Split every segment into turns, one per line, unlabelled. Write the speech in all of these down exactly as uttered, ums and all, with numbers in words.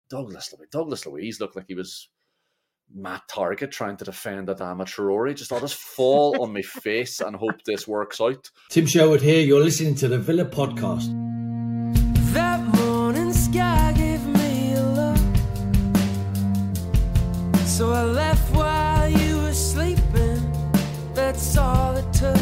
Douglas Louise, Douglas Louise looked like he was Matt Target trying to defend Adama Traore. Just I'll just fall on my face and hope this works out.
Tim Sherwood here. You're listening to the Villa Podcast.
That morning sky gave me a look, so I left while you were sleeping. That's all it took.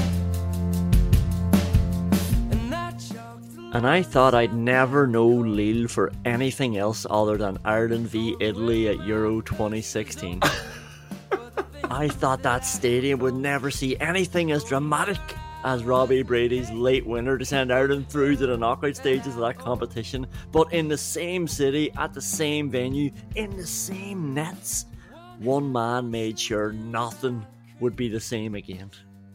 And I thought I'd never know Lille for anything else other than Ireland v Italy at Euro twenty sixteen. I thought that stadium would never see anything as dramatic as Robbie Brady's late winner to send Ireland through to the knockout stages of that competition. But in the same city, at the same venue, in the same nets, one man made sure nothing would be the same again.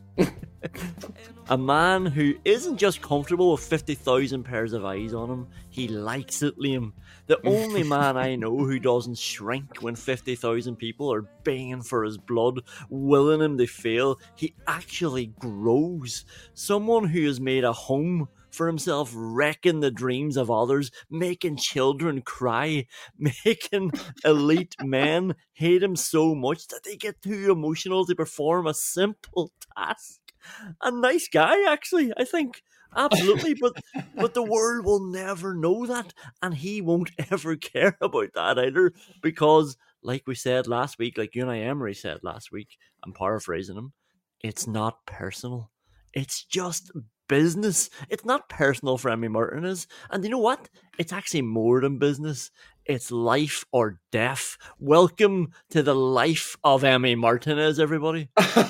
A man who isn't just comfortable with fifty thousand pairs of eyes on him, he likes it, Liam. The only man I know who doesn't shrink when fifty thousand people are baying for his blood, willing him to fail. He actually grows. Someone who has made a home for himself, wrecking the dreams of others, making children cry, making elite men hate him so much that they get too emotional to perform a simple task. A nice guy, actually, I think. Absolutely, but but the world will never know that, and he won't ever care about that either, because, like we said last week, like Unai Emery said last week, I'm paraphrasing him, it's not personal. It's just business. It's not personal for Emi Martinez. And you know what? It's actually more than business. It's life or death. Welcome to the life of Emi Martinez, everybody.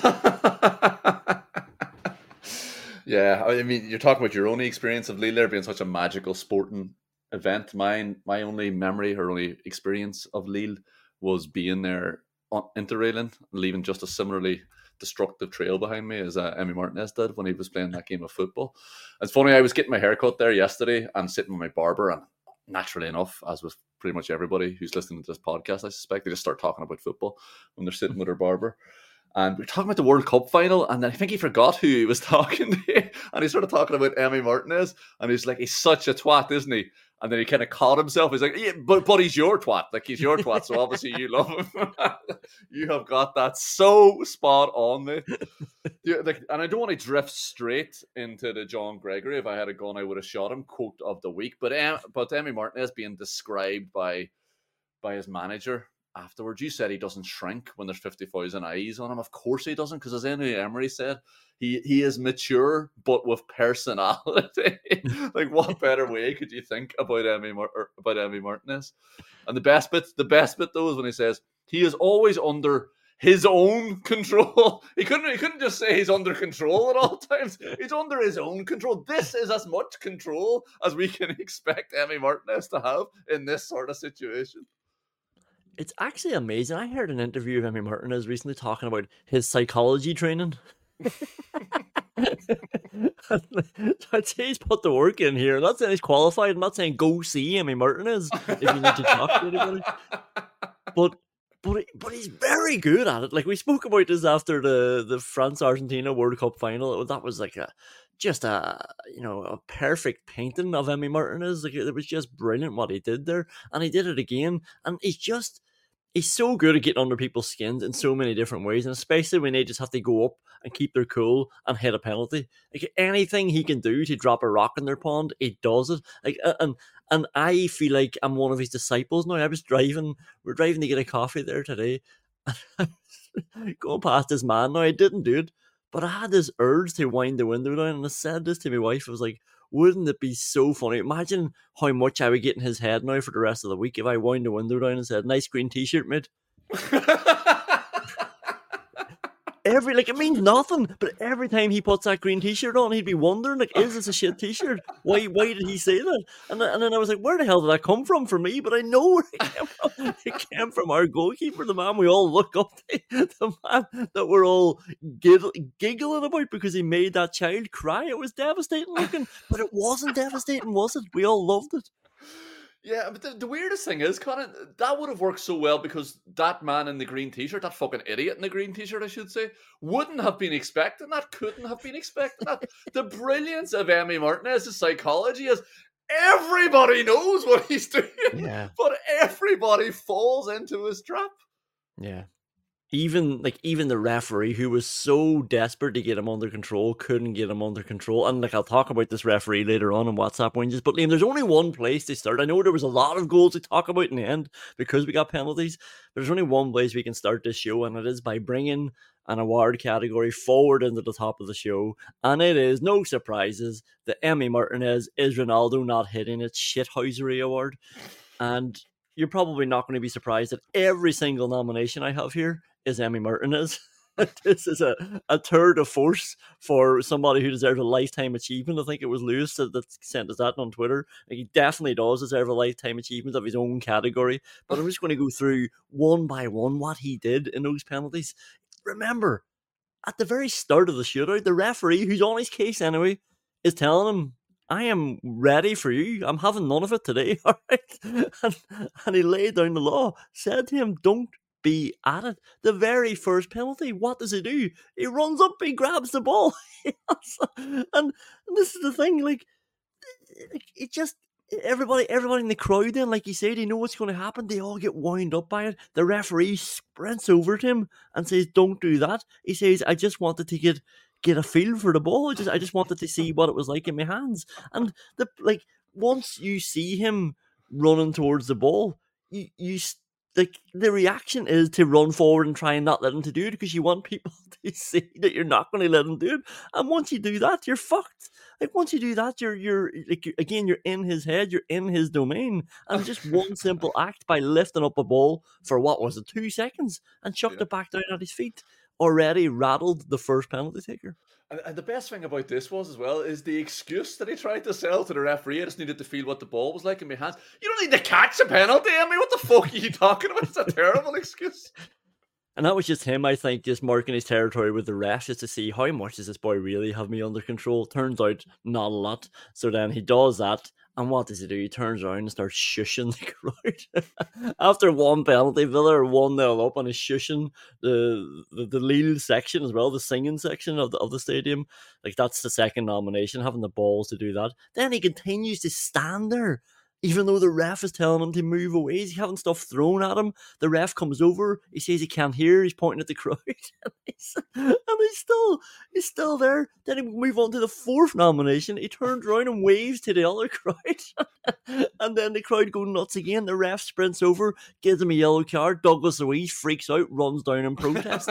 Yeah, I mean, you're talking about your own experience of Lille there being such a magical sporting event. Mine, my only memory or only experience of Lille was being there on Interrailing, leaving just a similarly destructive trail behind me as uh, Emi Martinez did when he was playing that game of football. It's funny, I was getting my haircut there yesterday and sitting with my barber, and naturally enough, as with pretty much everybody who's listening to this podcast, I suspect they just start talking about football when they're sitting with their barber. And we we're talking about the World Cup final, and I think he forgot who he was talking to, and he started talking about Emi Martinez, and he's like, he's such a twat, isn't he? And then he kind of caught himself. He's like, yeah, but but he's your twat. Like, he's your twat, so obviously you love him. You have got that so spot on, mate. Yeah, like, and I don't want to drift straight into the John Gregory. If I had a gun, I would have shot him. Quote of the week. But um, but Emi Martinez being described by by his manager afterwards, you said he doesn't shrink when there's fifty thousand eyes on him. Of course he doesn't, because as Unai Emery said, he he is mature but with personality. Like, what better way could you think about Emi Mar- about Emi Martinez? And the best bit, the best bit though, is when he says he is always under his own control. He couldn't he couldn't just say he's under control at all times. He's under his own control. This is as much control as we can expect Emi Martinez to have in this sort of situation.
It's actually amazing. I heard an interview of Emi Martinez recently talking about his psychology training. I'd say he's put the work in here. I'm not saying he's qualified. I'm not saying go see Emi Martinez if you need to talk to anybody. But but but he's very good at it. Like, we spoke about this after the, the France-Argentina World Cup final. That was like a just a you know a perfect painting of Emi Martinez. Like, it was just brilliant what he did there, and he did it again. And he's just he's so good at getting under people's skins in so many different ways, and especially when they just have to go up and keep their cool and hit a penalty. Like, anything he can do to drop a rock in their pond, he does it. Like, and and I feel like I'm one of his disciples now. I was driving, we're driving to get a coffee there today, and going past this man. Now, I didn't do it, but I had this urge to wind the window down, and I said this to my wife. I was like, wouldn't it be so funny? Imagine how much I would get in his head now for the rest of the week if I wound the window down and said, nice green t-shirt, mate. Every, like, it means nothing, but every time he puts that green t-shirt on, he'd be wondering, like, is this a shit t-shirt? Why why did he say that? And, and then I was like, where the hell did that come from for me? But I know where it came from. It came from our goalkeeper, the man we all look up to, the man that we're all giggle, giggling about because he made that child cry. It was devastating looking, but it wasn't devastating, was it? We all loved it.
Yeah, but the, the weirdest thing is, Colin, that would have worked so well because that man in the green t-shirt, that fucking idiot in the green t-shirt, I should say, wouldn't have been expecting that, couldn't have been expecting that. The brilliance of Emi Martinez's psychology is, everybody knows what he's doing.
Yeah.
But everybody falls into his trap.
Yeah. Even like even the referee, who was so desperate to get him under control, couldn't get him under control. And like I'll talk about this referee later on in WhatsApp whinges. But Liam, there's only one place to start. I know there was a lot of goals to talk about in the end because we got penalties. But there's only one place we can start this show, and it is by bringing an award category forward into the top of the show. And it is no surprises that Emi Martinez is Ronaldo not hitting its shithousery award. And you're probably not going to be surprised that every single nomination I have here is Emi Martinez. This is a, a tour de force for somebody who deserves a lifetime achievement. I think it was Lewis that, that sent us that on Twitter. Like, he definitely does deserve a lifetime achievement of his own category. But I'm just going to go through one by one what he did in those penalties. Remember, at the very start of the shootout, the referee, who's on his case anyway, is telling him, I am ready for you. I'm having none of it today, all right? And, and he laid down the law, said to him, don't be at it. The very first penalty, what does he do? He runs up, he grabs the ball. and, and this is the thing, like, it just, everybody everybody in the crowd then, like you said, they know what's going to happen. They all get wound up by it. The referee sprints over to him and says, don't do that. He says, I just wanted to get get a feel for the ball. I just I just wanted to see what it was like in my hands. And the like once you see him running towards the ball, you you like the reaction is to run forward and try and not let him to do it, because you want people to see that you're not going to let him do it. And once you do that, you're fucked. Like once you do that, you're you're like you're, again you're in his head, you're in his domain. And just one simple act by lifting up a ball for what was it, two seconds, and chucked
Yeah.
it back down at his feet, already rattled the first penalty taker.
And, and the best thing about this was as well is the excuse that he tried to sell to the referee. I just needed to feel what the ball was like in my hands. You don't need to catch a penalty. I mean, what the fuck are you talking about? It's a terrible excuse.
And that was just him, I think, just marking his territory with the ref just to see how much does this boy really have me under control. Turns out not a lot. So then he does that. And what does he do? He turns around and starts shushing the crowd. After one penalty, Villa are one nil up, and he's shushing the, the the Lille section as well, the singing section of the of the stadium. Like, that's the second nomination, having the balls to do that. Then he continues to stand there, even though the ref is telling him to move away. He's having stuff thrown at him. The ref comes over. He says he can't hear. He's pointing at the crowd. and, he's, and he's still he's still there. Then he move on to the fourth nomination. He turns around and waves to the other crowd. And then the crowd go nuts again. The ref sprints over, gives him a yellow card. Douglas Luiz freaks out, runs down in protest.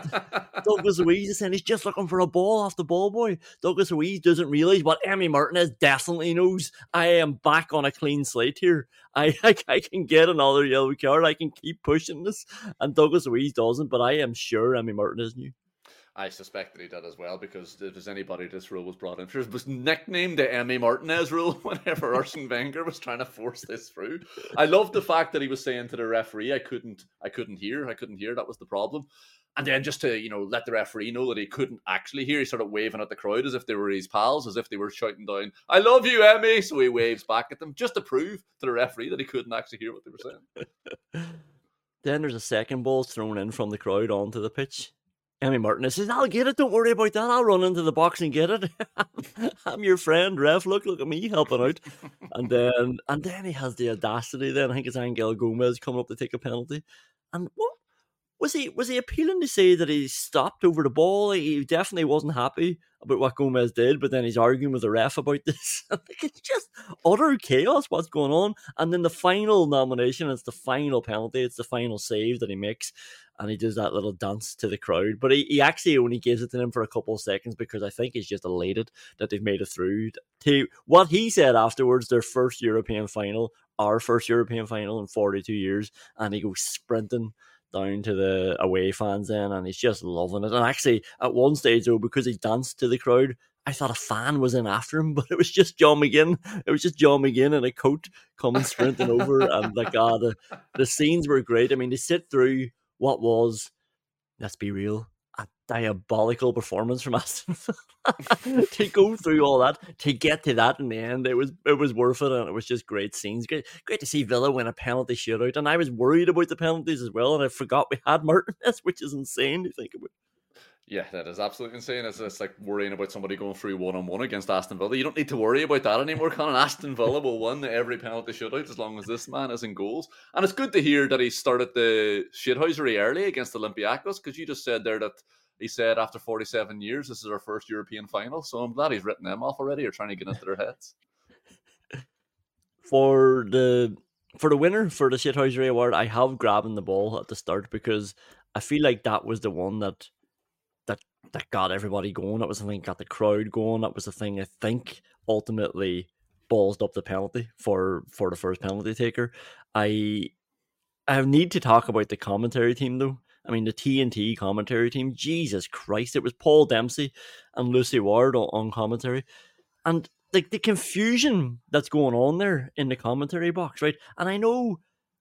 Douglas Luiz is saying he's just looking for a ball off the ball boy. Douglas Luiz doesn't realise what Emi Martinez definitely knows. I am back on a clean slate here. I, I I can get another yellow card. I can keep pushing this. And Douglas Luiz doesn't, but I am sure Emi Martinez knew.
I suspect that he did as well, because if there's anybody this rule was brought in, it was nicknamed the Emi Martinez rule whenever Arsene Wenger was trying to force this through. I love the fact that he was saying to the referee, I couldn't I couldn't hear, I couldn't hear, that was the problem. And then just to, you know, let the referee know that he couldn't actually hear, he started waving at the crowd as if they were his pals, as if they were shouting down, I love you, Emi! So he waves back at them, just to prove to the referee that he couldn't actually hear what they were saying.
Then there's a second ball thrown in from the crowd onto the pitch. Emi Martinez says, I'll get it, don't worry about that, I'll run into the box and get it. I'm your friend, ref, look, look at me helping out. And then and then he has the audacity then, I think it's Angel Gomez coming up to take a penalty. And what? Was he was he appealing to say that he stopped over the ball? He definitely wasn't happy about what Gomez did, but then he's arguing with the ref about this. It's just utter chaos what's going on. And then the final nomination, it's the final penalty, it's the final save that he makes, and he does that little dance to the crowd. But he, he actually only gives it to them for a couple of seconds, because I think he's just elated that they've made it through to what he said afterwards, their first European final, our first European final in forty-two years, and he goes sprinting down to the away fans then, and he's just loving it. And actually, at one stage though, because he danced to the crowd, I thought a fan was in after him, but it was just John McGinn. It was just John McGinn in a coat coming sprinting over, and like, ah, the, the scenes were great. I mean, to sit through what was, let's be real, a diabolical performance from Aston Villa. To go through all that, to get to that in the end, it was it was worth it, and it was just great scenes. Great, great to see Villa win a penalty shootout, and I was worried about the penalties as well, and I forgot we had Martinez, which is insane to think about.
Yeah, that is absolutely insane. It's, it's like worrying about somebody going through one-on-one against Aston Villa. You don't need to worry about that anymore, Conan. Aston Villa will win every penalty shootout as long as this man is in goals. And it's good to hear that he started the shithousery early against Olympiacos, because you just said there that he said after forty-seven years, this is our first European final. So I'm glad he's written them off already, or trying to get into their heads.
For the for the winner, for the shithousery award, I have grabbing the ball at the start, because I feel like that was the one that that that got everybody going. That was the thing that got the crowd going. That was the thing I think ultimately ballsed up the penalty for, for the first penalty taker. I I need to talk about the commentary team though. I mean, the T N T commentary team, Jesus Christ, it was Paul Dempsey and Lucy Ward on, on commentary. And like the confusion that's going on there in the commentary box, right? And I know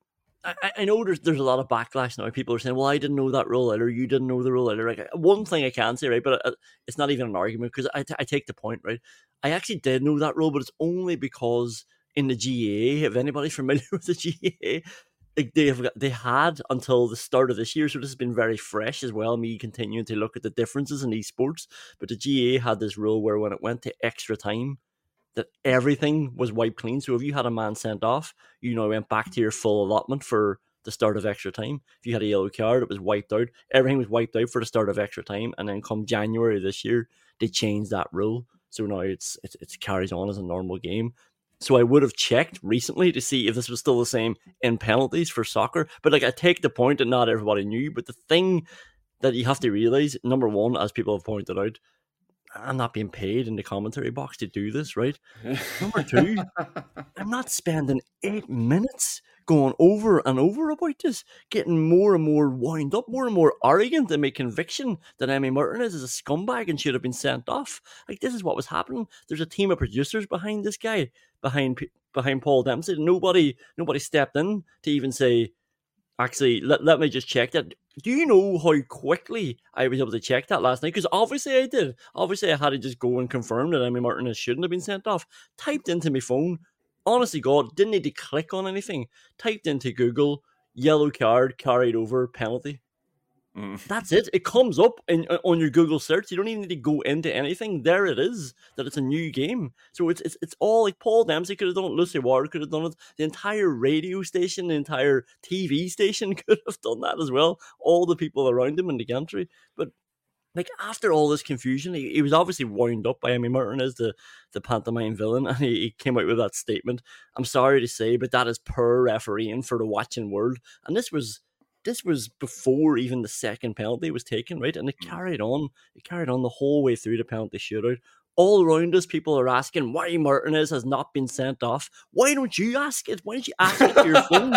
I, I know there's there's a lot of backlash now. People are saying, well, I didn't know that rule either. You didn't know the rule either. Like, one thing I can say, right, but it's not even an argument, because I, t- I take the point, right? I actually did know that rule, but it's only because in the G A A, if anybody's familiar with the G A A, like they have got, they had until the start of this year, so this has been very fresh as well, me continuing to look at the differences in these sports. But the G A A had this rule where when it went to extra time, that everything was wiped clean. So if you had a man sent off, you know, went back to your full allotment for the start of extra time. If you had a yellow card, it was wiped out. Everything was wiped out for the start of extra time. And then come January this year, they changed that rule. So now it's it, it carries on as a normal game. So I would have checked recently to see if this was still the same in penalties for soccer. But like, I take the point that not everybody knew. But the thing that you have to realize, number one, as people have pointed out, I'm not being paid in the commentary box to do this, right? Number two, I'm not spending eight minutes going over and over about this, getting more and more wound up, more and more arrogant in my conviction that Emi Martinez is a scumbag and should have been sent off. Like, this is what was happening. There's a team of producers behind this guy, behind behind Paul Dempsey. Nobody, nobody stepped in to even say, actually, let, let me just check that. Do you know how quickly I was able to check that last night? Because obviously I did. Obviously I had to just go and confirm that Emi Martinez shouldn't have been sent off. Typed into my phone. Honestly, God, didn't need to click on anything. Typed into Google, yellow card, carried over, penalty. Mm. That's it. It comes up in, on your Google search. You don't even need to go into anything. There it is, that it's a new game. So it's it's it's all like Paul Dempsey could have done it. Lucy Ward could have done it. The entire radio station, the entire T V station could have done that as well. All the people around him in the country. But like, after all this confusion, he, he was obviously wound up by Emi Martinez, the, the pantomime villain, and he, he came out with that statement. I'm sorry to say, but that is poor refereeing for the watching world. And this was... This was before even the second penalty was taken, right? And it carried on. It carried on the whole way through the penalty shootout. All around us, people are asking why Martinez has not been sent off. Why don't you ask it? Why don't you ask it to your phone?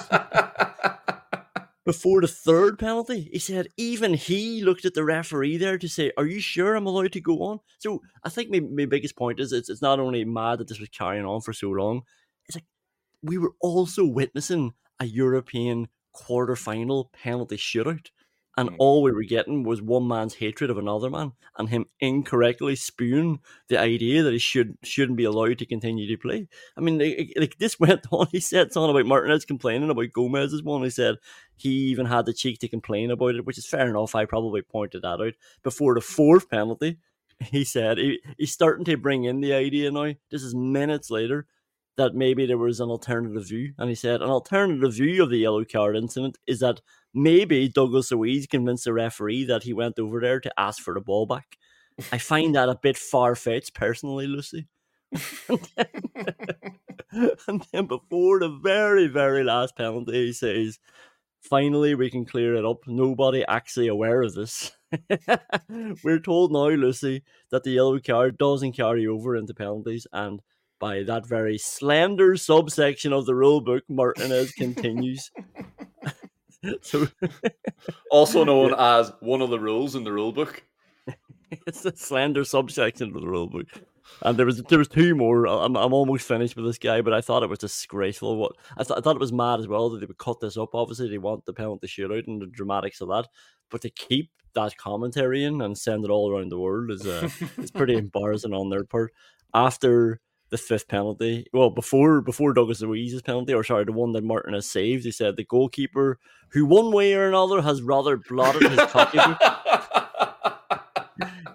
Before the third penalty, he said even he looked at the referee there to say, are you sure I'm allowed to go on? So I think my, my biggest point is it's, it's not only mad that this was carrying on for so long, it's like we were also witnessing a European quarter-final penalty shootout, and all we were getting was one man's hatred of another man and him incorrectly spewing the idea that he should, shouldn't be allowed to continue to play. I mean, like, like this went on. He said something about Martinez complaining about Gomez's one. He said he even had the cheek to complain about it, which is fair enough. I probably pointed that out. Before the fourth penalty, he said he, he's starting to bring in the idea now. This is minutes later, that maybe there was an alternative view. And he said an alternative view of the yellow card incident is that maybe Douglas Luiz convinced the referee that he went over there to ask for the ball back. I find that a bit far-fetched, personally, Lucy. and, then, and then before the very, very last penalty, he says, finally, we can clear it up. Nobody actually aware of this. We're told now, Lucy, that the yellow card doesn't carry over into penalties, and by that very slender subsection of the rule book, Martinez continues. So,
also known yeah. as one of the rules in the rule book.
It's a slender subsection of the rule book. And there was there was two more. I'm I'm almost finished with this guy, but I thought it was disgraceful. What I, th- I thought it was mad as well that they would cut this up. Obviously, they want the penalty shootout and the dramatics of that, but to keep that commentary in and send it all around the world is uh, it's pretty embarrassing on their part. After the fifth penalty, well, before before Douglas Luiz's penalty, or sorry, the one that Martinez saved, he said the goalkeeper, who one way or another has rather blotted his copybook.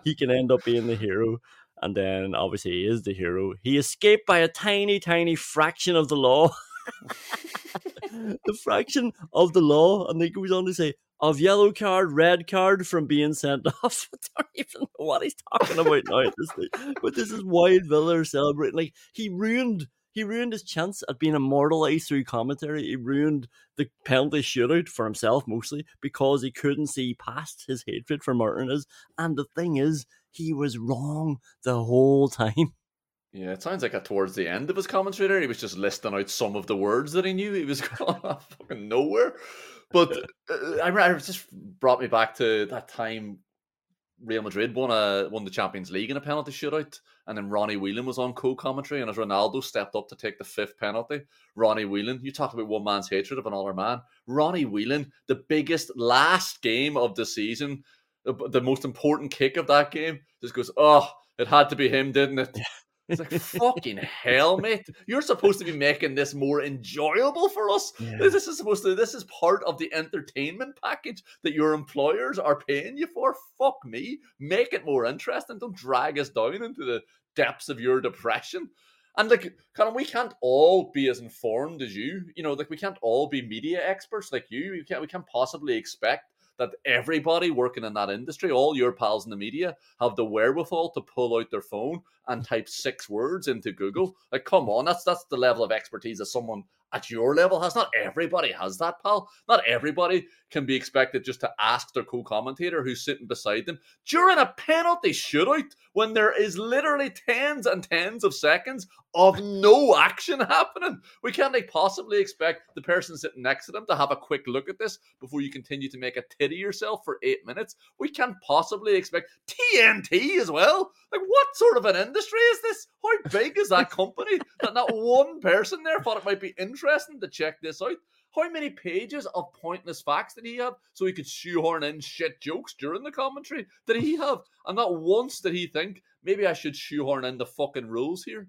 he can end up being the hero. And then, obviously, he is the hero. He escaped by a tiny, tiny fraction of the law. The fraction of the law. And he goes on to say, of yellow card, red card from being sent off. I don't even know what he's talking about now. This but this is Wild Villa celebrating. Like, he ruined... He ruined his chance at being immortalized through commentary. He ruined the penalty shootout for himself, mostly, because he couldn't see past his hatred for Martinez. And the thing is, he was wrong the whole time.
Yeah, it sounds like at towards the end of his commentary there, he was just listing out some of the words that he knew. He was going off fucking nowhere. But uh, I remember, it just brought me back to that time Real Madrid won a won the Champions League in a penalty shootout, and then Ronnie Whelan was on co-commentary, and as Ronaldo stepped up to take the fifth penalty, Ronnie Whelan, you talk about one man's hatred of another man, Ronnie Whelan, the biggest last game of the season, the, the most important kick of that game, just goes, oh, it had to be him, didn't it? It's like, fucking hell, mate. You're supposed to be making this more enjoyable for us. Yeah. This is supposed to, this is part of the entertainment package that your employers are paying you for. Fuck me. Make it more interesting. Don't drag us down into the depths of your depression. And like, Colin, we can't all be as informed as you. You know, like, we can't all be media experts like you. We can't, we can't possibly expect that everybody working in that industry, all your pals in the media, have the wherewithal to pull out their phone and type six words into Google. Like, come on, that's that's the level of expertise that someone at your level has. Not everybody has that, pal. Not everybody can be expected just to ask their co-commentator who's sitting beside them during a penalty shootout when there is literally tens and tens of seconds of no action happening. We can't like, possibly expect the person sitting next to them to have a quick look at this before you continue to make a titty yourself for eight minutes. We can't possibly expect T N T as well. Like, what sort of an industry is this? How big is that company that not one person there thought it might be interesting to check this out? How many pages of pointless facts did he have so he could shoehorn in shit jokes during the commentary? Did he have? And not once did he think, maybe I should shoehorn in the fucking rules here.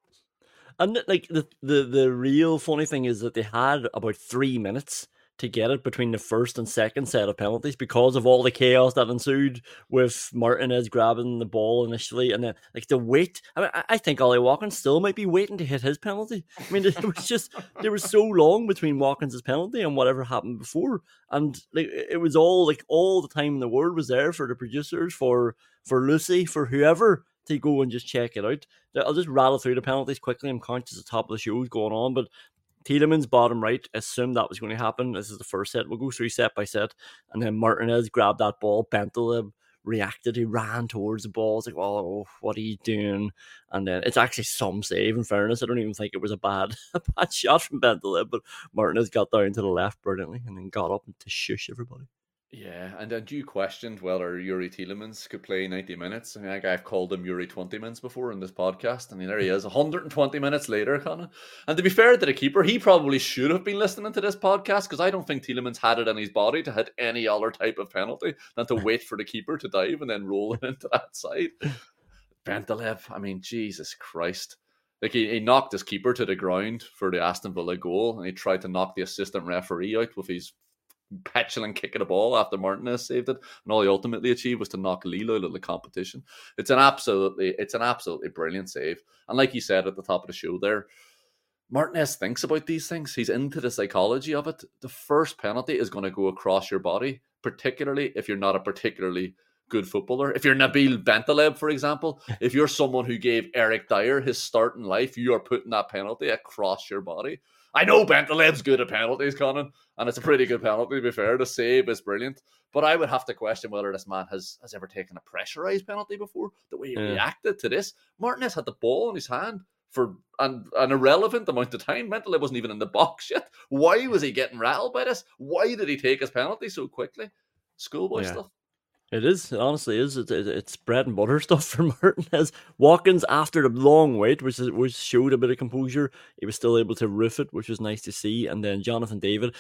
And like the, the, the real funny thing is that they had about three minutes to get it between the first and second set of penalties because of all the chaos that ensued with Martinez grabbing the ball initially, and then like the wait. I mean, I think Ollie Watkins still might be waiting to hit his penalty. I mean, it was just there was so long between Watkins' penalty and whatever happened before, and like it was all like all the time in the world was there for the producers, for for Lucy, for whoever to go and just check it out. I'll just rattle through the penalties quickly. I'm conscious the top of the show is going on, but Tielemans bottom right, assumed that was going to happen. This is the first set. We'll go through set by set. And then Martinez grabbed that ball. Bentaleb reacted. He ran towards the ball. It's like, oh, what are you doing? And then it's actually some save, in fairness. I don't even think it was a bad, a bad shot from Bentaleb, but Martinez got down to the left brilliantly and then got up to shush everybody.
Yeah, and then you questioned whether Yuri Tielemans could play ninety minutes. I mean, like I've called him Yuri twenty minutes before in this podcast. I mean, there he is, one hundred twenty minutes later, Connor. And to be fair to the keeper, he probably should have been listening to this podcast because I don't think Tielemans had it in his body to hit any other type of penalty than to wait for the keeper to dive and then roll it into that side. Bentaleb, I mean, Jesus Christ. Like he, he knocked his keeper to the ground for the Aston Villa goal, and he tried to knock the assistant referee out with his petulant kick of the ball after Martinez saved it, and all he ultimately achieved was to knock Lille out of the competition. It's an absolutely, it's an absolutely brilliant save. And like you said at the top of the show there, Martinez thinks about these things. He's into the psychology of it. The first penalty is going to go across your body, particularly if you're not a particularly good footballer. If you're Nabil Bentaleb, for example, if you're someone who gave Eric Dyer his start in life, you are putting that penalty across your body. I know Bentaleb's good at penalties, Conan, and it's a pretty good penalty, to be fair. The save is brilliant. But I would have to question whether this man has, has ever taken a pressurised penalty before. The way he yeah. reacted to this. Martinez had the ball in his hand for an, an irrelevant amount of time. Bentaleb wasn't even in the box yet. Why was he getting rattled by this? Why did he take his penalty so quickly? Schoolboy yeah. stuff.
It is, it honestly is. It's, it's bread and butter stuff for Martinez. Watkins, after the long wait, which, is, which showed a bit of composure, he was still able to roof it, which was nice to see. And then Jonathan David.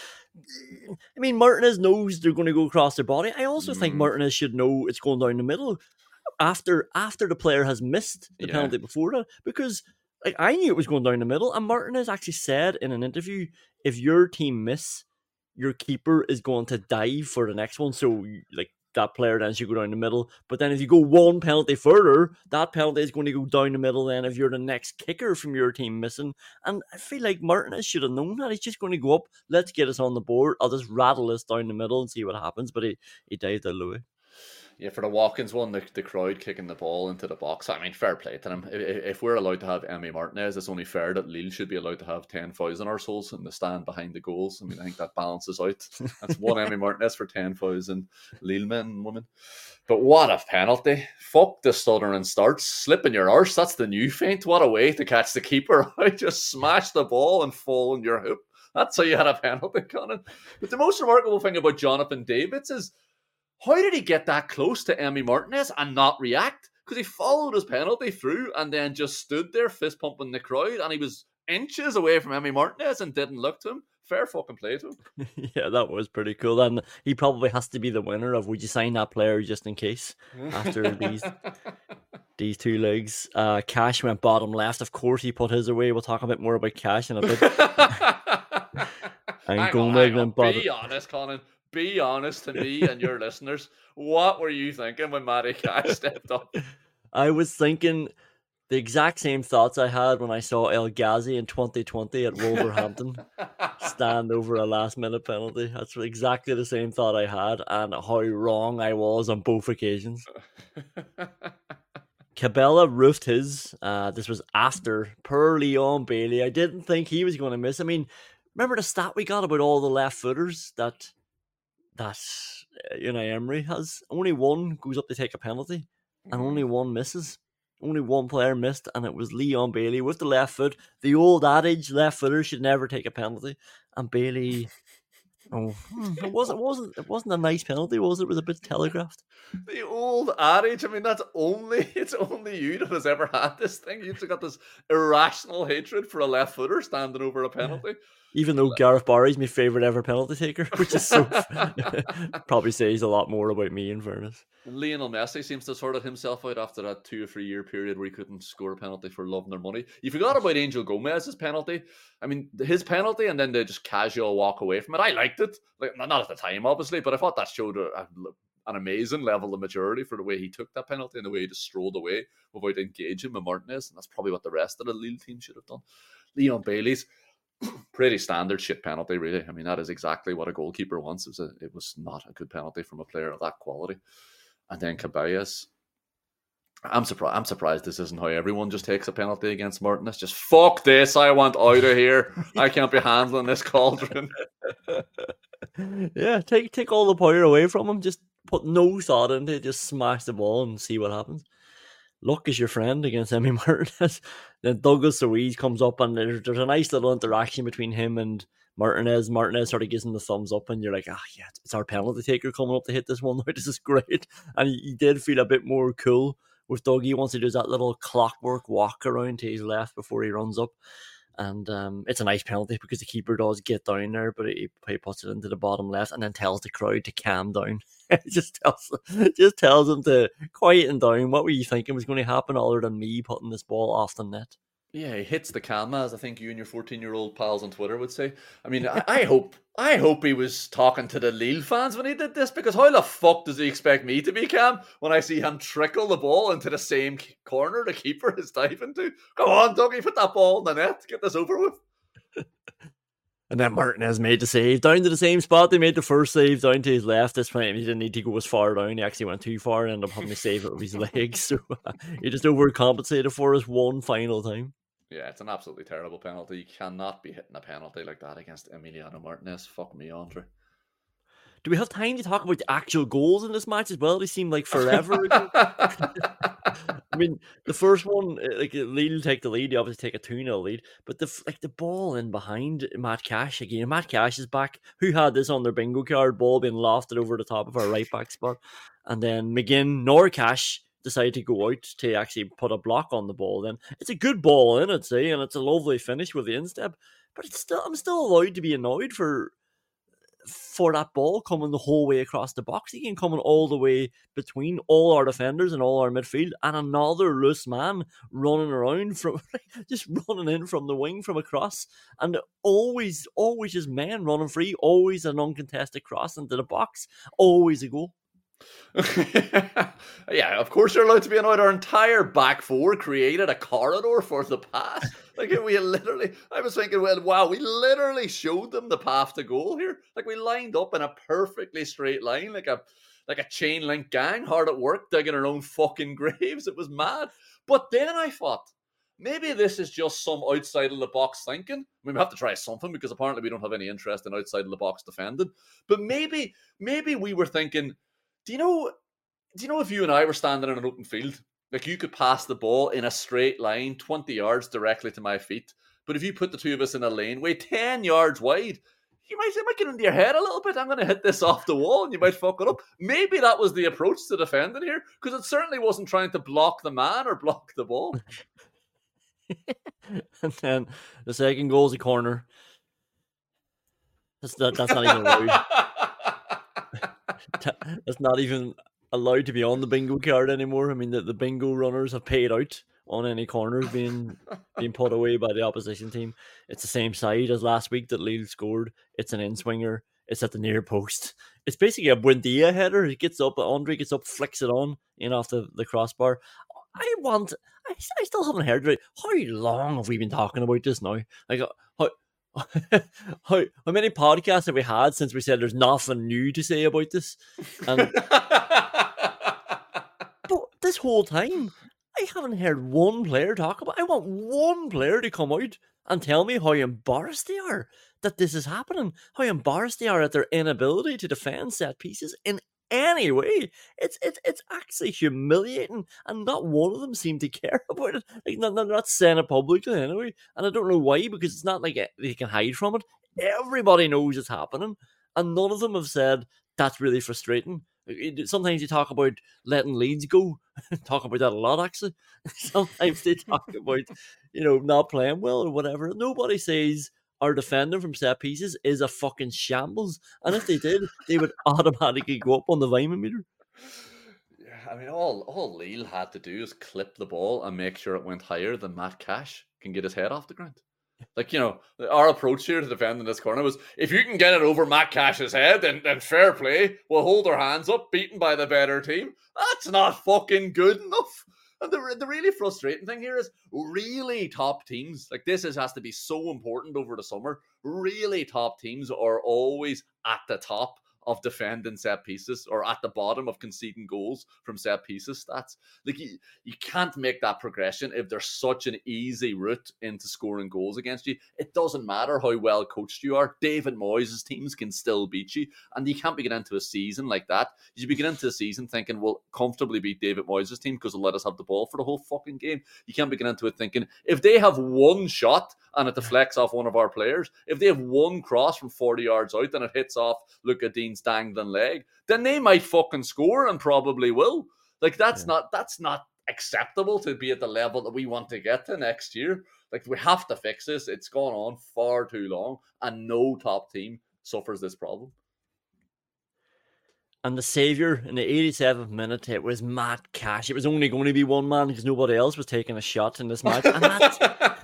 I mean, Martinez knows they're going to go across their body. I also mm. think Martinez should know it's going down the middle after after the player has missed the yeah. penalty before that. Because like I knew it was going down the middle. And Martinez actually said in an interview, if your team miss, your keeper is going to dive for the next one. So, like, that player then should go down the middle. But then if you go one penalty further, that penalty is going to go down the middle then if you're the next kicker from your team missing. And I feel like Martinez should have known that. He's just going to go up, let's get us on the board. I'll just rattle this down the middle and see what happens. But he, he dived out of the way.
Yeah, for the Watkins one, the, the crowd kicking the ball into the box. I mean, fair play to them. If, if we're allowed to have Emi Martinez, it's only fair that Lille should be allowed to have ten fouls in our souls and the stand behind the goals. I mean, I think that balances out. That's one Emi Martinez for ten fouls and Lille men and women. But what a penalty. Fuck the stuttering starts. Slipping your arse, that's the new feint. What a way to catch the keeper. I just smash the ball and fall in your hoop. That's how you had a penalty, Conan. But the most remarkable thing about Jonathan Davids is, how did he get that close to Emi Martinez and not react? Because he followed his penalty through and then just stood there fist pumping the crowd, and he was inches away from Emi Martinez and didn't look to him. Fair fucking play to him.
Yeah, that was pretty cool. And he probably has to be the winner of would you sign that player just in case after these these two legs. Uh, Cash went bottom left. Of course, he put his away. We'll talk a bit more about Cash in a bit.
And Gomez went bottom. Be honest, Conan. Be honest to me and your listeners. What were you thinking when Matty Cash stepped up?
I was thinking the exact same thoughts I had when I saw El Ghazi in twenty twenty at Wolverhampton stand over a last minute penalty. That's exactly the same thought I had, and how wrong I was on both occasions. Cabela roofed his. Uh, this was after per Leon Bailey. I didn't think he was going to miss. I mean, remember the stat we got about all the left footers that that Unai Emery has? Only one goes up to take a penalty, and only one misses. Only one player missed, and it was Leon Bailey with the left foot. The old adage, left footers should never take a penalty. And Bailey, oh, it wasn't, it wasn't, it wasn't a nice penalty, was it? It was a bit telegraphed.
The old adage. I mean, that's only it's only you that has ever had this thing. You've got this irrational hatred for a left footer standing over a penalty. Yeah.
Even though Gareth Barry's my favourite ever penalty taker, which is so probably says a lot more about me, in fairness.
Lionel Messi seems to have sorted himself out after that two or three year period where he couldn't score a penalty for loving their money. You forgot about Angel Gomez's penalty. I mean, his penalty and then the just casual walk away from it. I liked it. Like, not at the time, obviously, but I thought that showed a, a, an amazing level of maturity for the way he took that penalty and the way he just strolled away without engaging with Martinez. And that's probably what the rest of the Lille team should have done. Leon Bailey's pretty standard shit penalty, really. I mean, that is exactly what a goalkeeper wants. It was, a, it was not a good penalty from a player of that quality. And then Caballas, I'm surprised. I'm surprised this isn't how everyone just takes a penalty against Martinez. Just fuck this! I want out of here. I can't be handling this cauldron.
Yeah, take take all the power away from him. Just put no thought into it. Just smash the ball and see what happens. Luck is your friend against Emi Martinez. Then Douglas Luiz comes up and there's, there's a nice little interaction between him and Martinez. Martinez sort of gives him the thumbs up and you're like, ah, yeah, it's our penalty taker coming up to hit this one. This is great. And he, he did feel a bit more cool with Dougie once he does that little clockwork walk around to his left before he runs up. And um, it's a nice penalty because the keeper does get down there, but he, he puts it into the bottom left and then tells the crowd to calm down. It just tells, just tells them to quieten down. What were you thinking was going to happen other than me putting this ball off the net?
Yeah, he hits the camera, as I think you and your fourteen-year-old pals on Twitter would say. I mean, I, I hope I hope he was talking to the Lille fans when he did this, because how the fuck does he expect me to be calm when I see him trickle the ball into the same corner the keeper is diving to? Come on, Dougie, put that ball in the net. Get this over with.
And then Martinez made the save down to the same spot. They made the first save down to his left. This time he didn't need to go as far down. He actually went too far and ended up having to save it with his legs. So uh, he just overcompensated for us one final time.
Yeah, it's an absolutely terrible penalty. You cannot be hitting a penalty like that against Emiliano Martinez. Fuck me, Andre.
Do we have time to talk about the actual goals in this match as well? They seem like forever ago. I mean, the first one, like Lille take the lead, they obviously take a two nil lead, but the like the ball in behind Matt Cash again. Matt Cash is back. Who had this on their bingo card? Ball being lofted over the top of our right back spot, and then McGinn nor Cash decided to go out to actually put a block on the ball. Then it's a good ball in, I'd say, and it's a lovely finish with the instep. But it's still, I'm still allowed to be annoyed for. for that ball coming the whole way across the box again, coming all the way between all our defenders and all our midfield, and another loose man running around from just running in from the wing from across, and always always just men running free, always an uncontested cross into the box, always a goal.
Yeah, of course you're allowed to be annoyed. Our entire back four created a corridor for the pass. Like we literally, I was thinking, well, wow, we literally showed them the path to goal here. Like we lined up in a perfectly straight line, like a like a chain link gang, hard at work, digging our own fucking graves. It was mad. But then I thought, maybe this is just some outside of the box thinking. I mean, we have to try something because apparently we don't have any interest in outside of the box defending. But maybe, maybe we were thinking, do you know, do you know if you and I were standing in an open field, like you could pass the ball in a straight line, twenty yards directly to my feet. But if you put the two of us in a lane, way ten yards wide, you might, it might get into your head a little bit. I'm going to hit this off the wall and you might fuck it up. Maybe that was the approach to defending here, because it certainly wasn't trying to block the man or block the ball.
And then the second goal is a corner. That's not, that's not even allowed. That's not even allowed to be on the bingo card anymore. I mean, the, the bingo runners have paid out on any corners being being put away by the opposition team. It's the same side as last week that Lille scored. It's an in-swinger. It's at the near post. It's basically a Buendia header. He gets up, Andre gets up, flicks it on in off the, the crossbar. I want, I, I still haven't heard right. How long have we been talking about this now? Like, how, how, how many podcasts have we had since we said there's nothing new to say about this? And, but this whole time, I haven't heard one player talk about it. I want one player to come out and tell me how embarrassed they are that this is happening. How embarrassed they are at their inability to defend set pieces in any way. It's it's it's actually humiliating, and not one of them seem to care about it. Like, not, they're not saying it publicly anyway, and I don't know why, because it's not like they can hide from it. Everybody knows it's happening, and none of them have said that's really frustrating. Sometimes you talk about letting leads go. Talk about that a lot, actually. Sometimes they talk about, you know, not playing well or whatever. Nobody says our defending from set pieces is a fucking shambles. And if they did, they would automatically go up on the Weimann meter.
Yeah, I mean, all, all Lille had to do is clip the ball and make sure it went higher than Matt Cash can get his head off the ground. Like, you know, our approach here to defending this corner was, if you can get it over Matt Cash's head, then, then fair play. We'll hold our hands up, beaten by the better team. That's not fucking good enough. And the, the really frustrating thing here is really top teams, like this is, has to be so important over the summer. Really top teams are always at the top of defending set pieces or at the bottom of conceding goals from set pieces stats. Like you, you can't make that progression if there's such an easy route into scoring goals against you. It doesn't matter how well coached you are. David Moyes' teams can still beat you, and you can't be getting into a season like that. You should be getting into a season thinking we'll comfortably beat David Moyes' team because they'll let us have the ball for the whole fucking game. You can't be getting into it thinking if they have one shot and it deflects off one of our players, if they have one cross from forty yards out and it hits off Luca Dean's dangling leg, then they might fucking score and probably will. Like that's yeah. not that's not acceptable to be at the level that we want to get to next year. Like we have to fix this. It's gone on far too long, and no top team suffers this problem.
And the saviour in the eighty-seventh minute, it was Matt Cash. It was only going to be one man because nobody else was taking a shot in this match. And that's,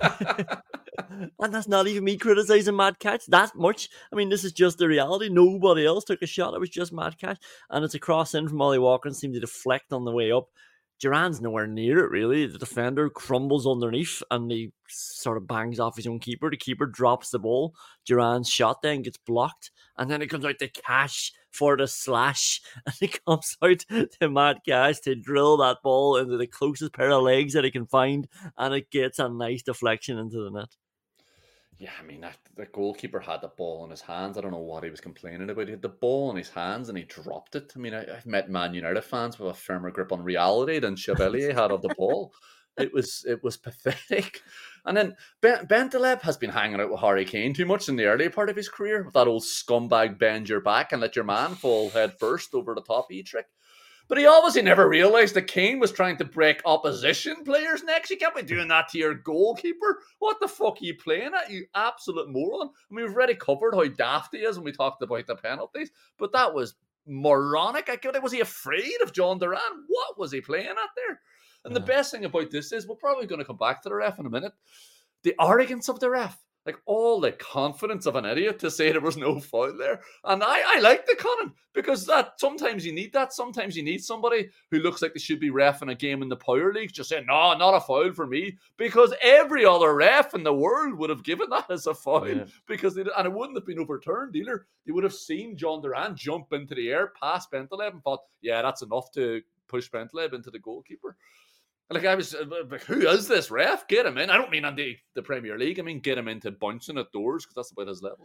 and that's not even me criticising Matt Cash that much. I mean, this is just the reality. Nobody else took a shot. It was just Matt Cash. And it's a cross in from Ollie Watkins, seemed to deflect on the way up. Duran's nowhere near it, really. The defender crumbles underneath and he sort of bangs off his own keeper. The keeper drops the ball. Duran's shot then gets blocked. And then it comes out to Cash for the slash. And it comes out to Matt Cash to drill that ball into the closest pair of legs that he can find. And it gets a nice deflection into the net.
Yeah, I mean, that, the goalkeeper had the ball in his hands. I don't know what he was complaining about. He had the ball in his hands and he dropped it. I mean, I, I've met Man United fans with a firmer grip on reality than Chevalier had of the ball. It was it was pathetic. And then ben, Bentaleb has been hanging out with Harry Kane too much in the early part of his career. With that old scumbag bend your back and let your man fall head first over the top E trick. But he obviously never realised that Kane was trying to break opposition players' necks. You can't be doing that to your goalkeeper. What the fuck are you playing at, you absolute moron? I mean, we've already covered how daft he is when we talked about the penalties, but that was moronic. I get it. Was he afraid of John Duran? What was he playing at there? And yeah. The best thing about this is, we're probably going to come back to the ref in a minute, the arrogance of the ref. Like, all the confidence of an idiot to say there was no foul there. And I, I like the Conan, because that sometimes you need that. Sometimes you need somebody who looks like they should be ref in a game in the Power League just saying, no, not a foul for me. Because every other ref in the world would have given that as a foul. Yeah. Because they, and it wouldn't have been overturned either. They would have seen John Duran jump into the air past Bentaleb and thought, yeah, that's enough to push Bentaleb into the goalkeeper. Like, I was like, who is this ref? Get him in. I don't mean on the, the Premier League. I mean, get him into bouncing at doors, because that's about his level.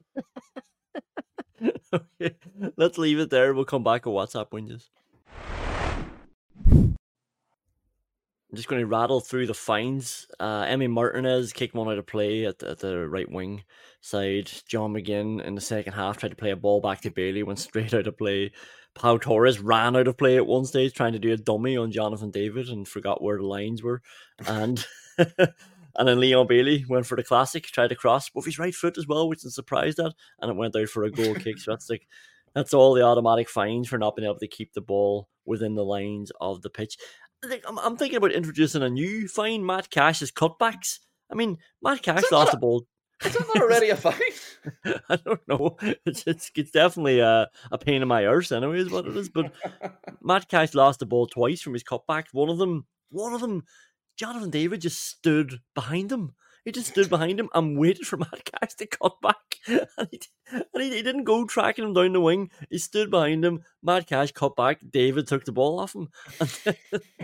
Okay, let's leave it there. We'll come back with WhatsApp whinges. I'm just going to rattle through the fines. Uh, Emi Martinez kicked one out of play at, at the right wing side. John McGinn in the second half tried to play a ball back to Bailey, went straight out of play. Pau Torres ran out of play at one stage trying to do a dummy on Jonathan David and forgot where the lines were. And and then Leon Bailey went for the classic, tried to cross with his right foot as well, which I'm surprised at, and it went out for a goal kick. So that's like that's all the automatic fines for not being able to keep the ball within the lines of the pitch. I think, I'm, I'm thinking about introducing a new fine, Matt Cash's cutbacks. I mean, Matt Cash lost the ball.
Is that not already a fine?
I don't know. It's, it's it's definitely a, a pain in my arse anyway, is what it is. But Matt Cash lost the ball twice from his cutbacks. One of them, one of them, Jonathan David just stood behind him. He just stood behind him and waited for Matt Cash to cut back. And, he, and he, he didn't go tracking him down the wing. He stood behind him. Matt Cash cut back. David took the ball off him. And then,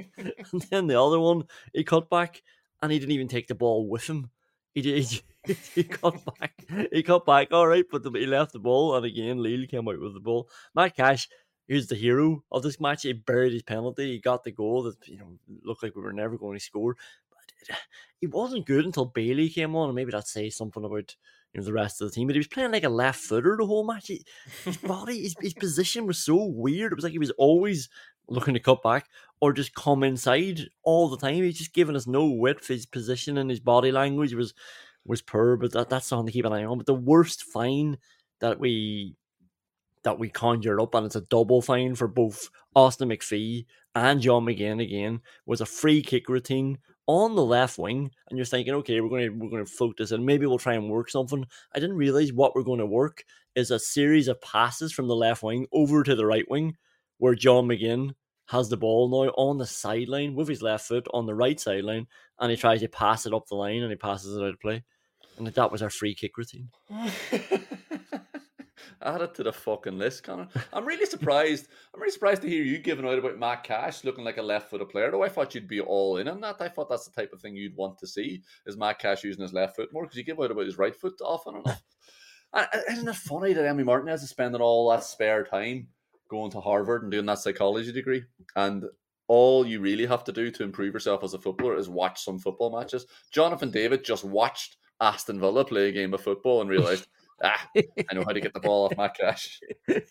and then the other one, he cut back and he didn't even take the ball with him. He did. He, he cut back. He cut back. All right, but the, he left the ball, and again, Lille came out with the ball. Matt Cash, who's the hero of this match, he buried his penalty. He got the goal that, you know, looked like we were never going to score. But he wasn't good until Bailey came on, and maybe that says something about, you know, the rest of the team. But he was playing like a left footer the whole match. He, his body, his, his position was so weird. It was like he was always looking to cut back or just come inside all the time. He's just giving us no width. His position and his body language was was poor, but that, that's something to keep an eye on. But the worst fine that we that we conjured up, and it's a double fine for both Austin McPhee and John McGinn again, was a free kick routine on the left wing. And you're thinking, okay, we're going to we're going to float this in. Maybe we'll try and work something. I didn't realize what we're going to work is a series of passes from the left wing over to the right wing, where John McGinn has the ball now on the sideline with his left foot on the right sideline, and he tries to pass it up the line, and he passes it out of play. And that was our free kick routine.
Add it to the fucking list, Connor. I'm really surprised. I'm really surprised to hear you giving out about Matt Cash looking like a left-footed player, though. I thought you'd be all in on that. I thought that's the type of thing you'd want to see, is Matt Cash using his left foot more, because you give out about his right foot often enough. Isn't it funny that Emi Martinez is spending all that spare time going to Harvard and doing that psychology degree, and all you really have to do to improve yourself as a footballer is watch some football matches? Jonathan David just watched Aston Villa play a game of football and realised, ah, I know how to get the ball off Matt Cash.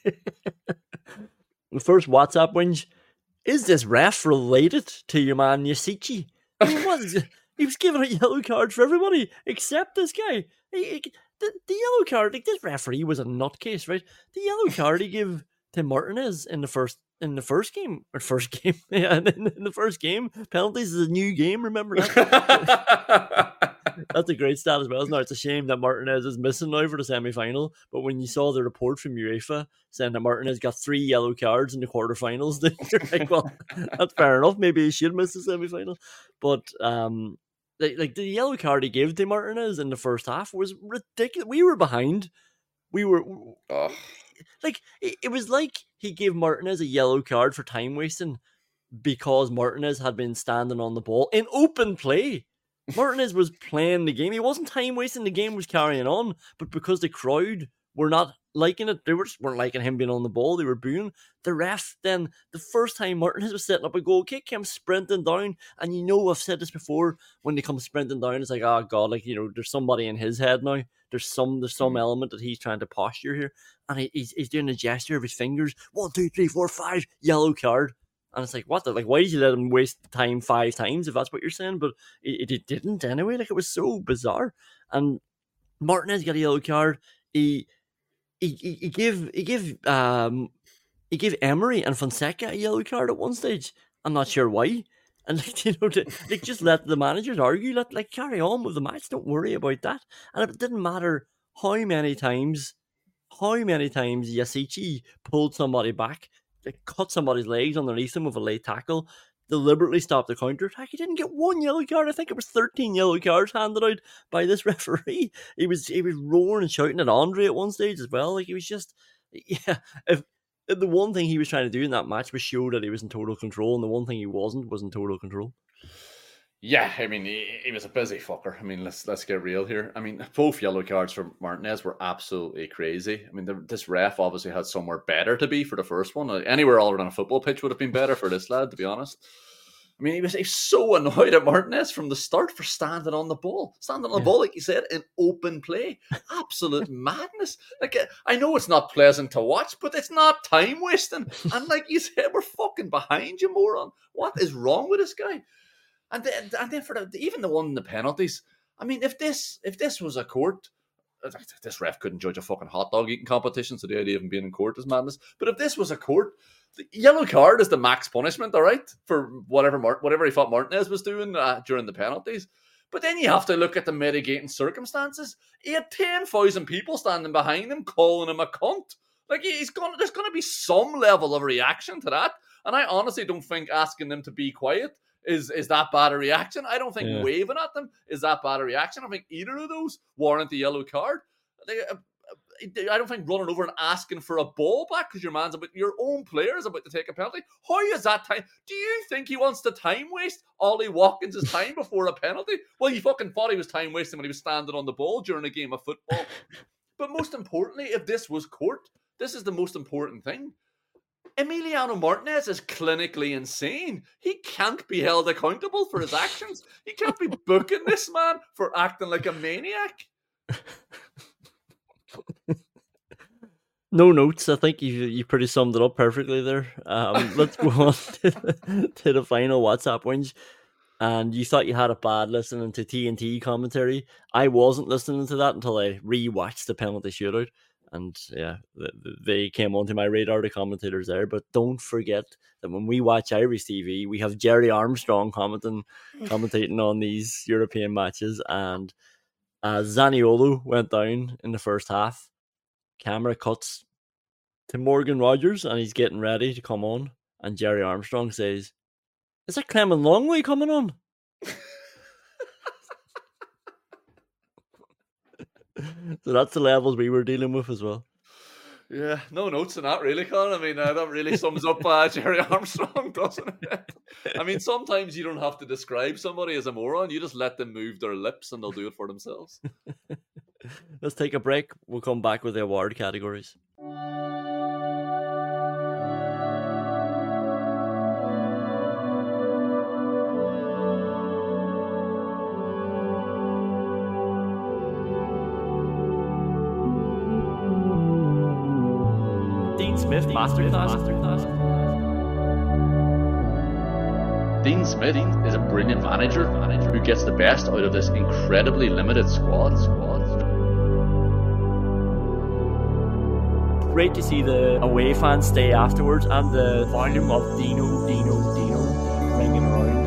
The first WhatsApp whinge, is this ref related to your man Yasichi? I mean, what is it? He was giving out yellow cards for everybody except this guy. He, he, the, the yellow card, like, this referee was a nutcase, right? The yellow card he gave to Martinez in the first in the first game or first game, yeah, in, in the first game, penalties is a new game. Remember that? That's a great stat as well. Now it's a shame that Martinez is missing now for the semi-final. But when you saw the report from UEFA saying that Martinez got three yellow cards in the quarterfinals, then you're like, well, that's fair enough. Maybe he should miss the semi-final. But um, like, like the yellow card he gave to Martinez in the first half was ridiculous. We were behind. We were. Oh. Like, it was like he gave Martinez a yellow card for time wasting because Martinez had been standing on the ball in open play. Martinez was playing the game. He wasn't time wasting. The game was carrying on. But because the crowd were not liking it, they were just weren't liking him being on the ball. They were booing. The ref then, the first time Martinez was setting up a goal kick, came sprinting down. And you know, I've said this before, when they come sprinting down, it's like, oh God, like, you know, there's somebody in his head now. There's some there's some element that he's trying to posture here. And he, he's, he's doing a gesture of his fingers. One, two, three, four, five, yellow card. And it's like, what the, like, why did you let him waste time five times if that's what you're saying? But it, it didn't anyway. Like, it was so bizarre. And Martinez got a yellow card. He he he, he gave he gave um he gave Emery and Fonseca a yellow card at one stage. I'm not sure why. And like, you know, to, like just let the managers argue, let like carry on with the match. Don't worry about that. And it didn't matter how many times, how many times Yasichi pulled somebody back, like cut somebody's legs underneath him with a late tackle, deliberately stopped the counter attack. He didn't get one yellow card. I think it was thirteen yellow cards handed out by this referee. He was he was roaring and shouting at Andre at one stage as well. Like he was just, yeah. If the one thing he was trying to do in that match was show that he was in total control, and the one thing he wasn't was in total control.
Yeah, I mean, he, he was a busy fucker. I mean, let's let's get real here. I mean, both yellow cards for Martinez were absolutely crazy. I mean, the, this ref obviously had somewhere better to be for the first one. Anywhere other than a football pitch would have been better for this lad, to be honest. I mean, he was, he was so annoyed at Martinez from the start for standing on the ball. Standing on the yeah. ball, like you said, in open play. Absolute madness. Like, I know it's not pleasant to watch, but it's not time wasting. And like you said, we're fucking behind you, moron. What is wrong with this guy? And then, and then for the, even the one in the penalties, I mean, if this if this was a court, this ref couldn't judge a fucking hot dog eating competition, so the idea of him being in court is madness. But if this was a court, the yellow card is the max punishment, all right, for whatever whatever he thought Martinez was doing uh, during the penalties. But then you have to look at the mitigating circumstances. He had ten thousand people standing behind him calling him a cunt. Like, he's gonna, there's going to be some level of reaction to that. And I honestly don't think asking them to be quiet Is is that bad a reaction? I don't think yeah. waving at them is that bad a reaction. I don't think either of those warrant the yellow card. They, uh, I don't think running over and asking for a ball back because your man's about your own player is about to take a penalty. How is that time? Do you think he wants to time waste Ollie Watkins' time before a penalty? Well, he fucking thought he was time wasting when he was standing on the ball during a game of football. But most importantly, if this was court, this is the most important thing. Emiliano Martinez is clinically insane. He can't be held accountable for his actions. He can't be booking this man for acting like a maniac.
No notes. I think you you pretty summed it up perfectly there. Um, let's go on to the, to the final WhatsApp whinge. And you thought you had it bad listening to T N T commentary. I wasn't listening to that until I re-watched the penalty shootout. And yeah, they came onto my radar, the commentators there. But don't forget that when we watch Irish T V, we have Jerry Armstrong commenting, commentating on these European matches. And as Zaniolo went down in the first half, camera cuts to Morgan Rogers, and he's getting ready to come on. And Jerry Armstrong says, "Is that Clement Longley coming on?" So that's the levels we were dealing with as well.
Yeah, no notes on that really, Colin. I mean, uh, that really sums up uh, Jerry Armstrong, doesn't it? I mean, sometimes you don't have to describe somebody as a moron. You just let them move their lips and they'll do it for themselves.
Let's take a break. We'll come back with the award categories. Smith, Masterclass.
Dean Smith is a brilliant manager who gets the best out of this incredibly limited squad.
Great to see the away fans stay afterwards and the volume of Dino, Dino, Dino ringing around.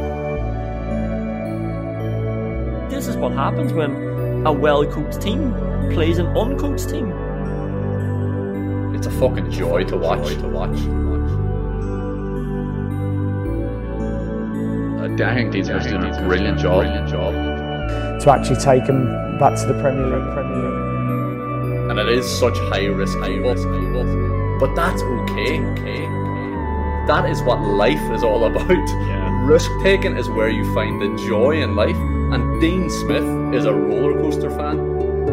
This is what happens when a well-coached team plays an uncoached team.
It's a fucking joy to watch. To watch. I think Dean Smith's doing a brilliant job. Brilliant job.
To actually take them back to the Premier League. Premier League.
And it is such high risk, but that's okay. Okay. That is what life is all about. Yeah. Risk taking is where you find the joy in life. And Dean Smith is a roller coaster fan.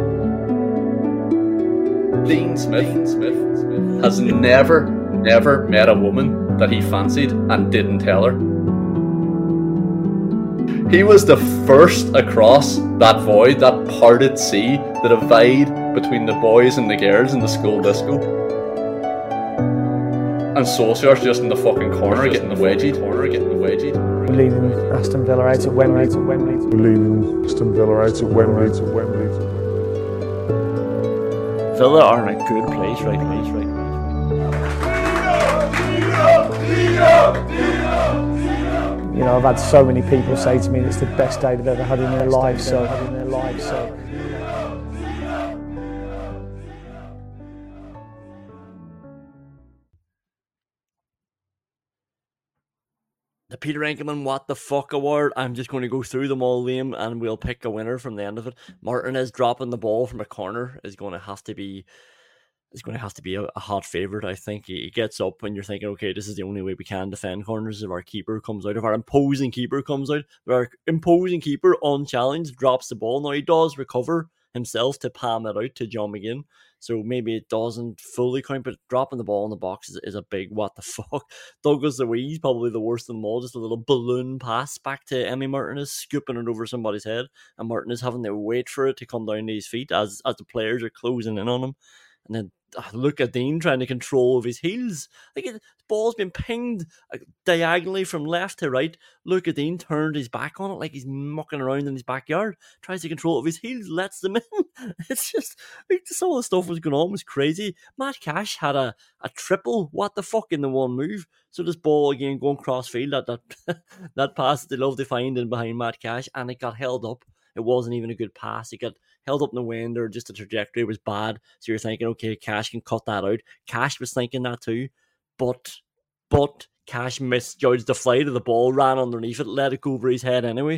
Dean Smith, Dean Smith has never, never met a woman that he fancied and didn't tell her. He was the first across that void, that parted sea, the divide between the boys and the girls in the school disco. And Solskjaer's just in the fucking corner getting the wedgie, corner getting the wedgie.
We're leading Aston Villa out at Wembley to Wembley.
We're leading Aston Villa out at Wembley to Wembley.
Villa are in a good place right now. Right, right, right.
You know, I've had so many people say to me it's the best day they've ever had in their life. So, in their life, so.
The Peter Enkelman What the Fuck Award. I'm just going to go through them all, Liam, and we'll pick a winner from the end of it. Martinez dropping the ball from a corner is going to have to be is going to have to be a, a hot favourite, I think. He, he gets up when you're thinking, okay, this is the only way we can defend corners if our keeper comes out, if our imposing keeper comes out. But our imposing keeper, unchallenged, drops the ball. Now, he does recover himself to palm it out to John McGinn. So maybe it doesn't fully count, but dropping the ball in the box is, is a big what the fuck. Douglas Luiz, probably the worst of them all, just a little balloon pass back to Emi Martinez, scooping it over somebody's head, and Martinez having to wait for it to come down to his feet as, as the players are closing in on him. And then uh, look at Dean trying to control of his heels. Like, the ball's been pinged uh, diagonally from left to right. Luca Dean turned his back on it like he's mucking around in his backyard. Tries to control of his heels, lets them in. It's just, like, some of the stuff was going on was crazy. Matt Cash had a, a triple, what the fuck, in the one move. So this ball again going cross field, that, that, that pass that they love to find in behind Matt Cash, and it got held up. It wasn't even a good pass. It got held up in the wind, or just the trajectory was bad. So you're thinking, okay, Cash can cut that out. Cash was thinking that too. But, but Cash misjudged the flight of the ball, ran underneath it, let it go over his head anyway.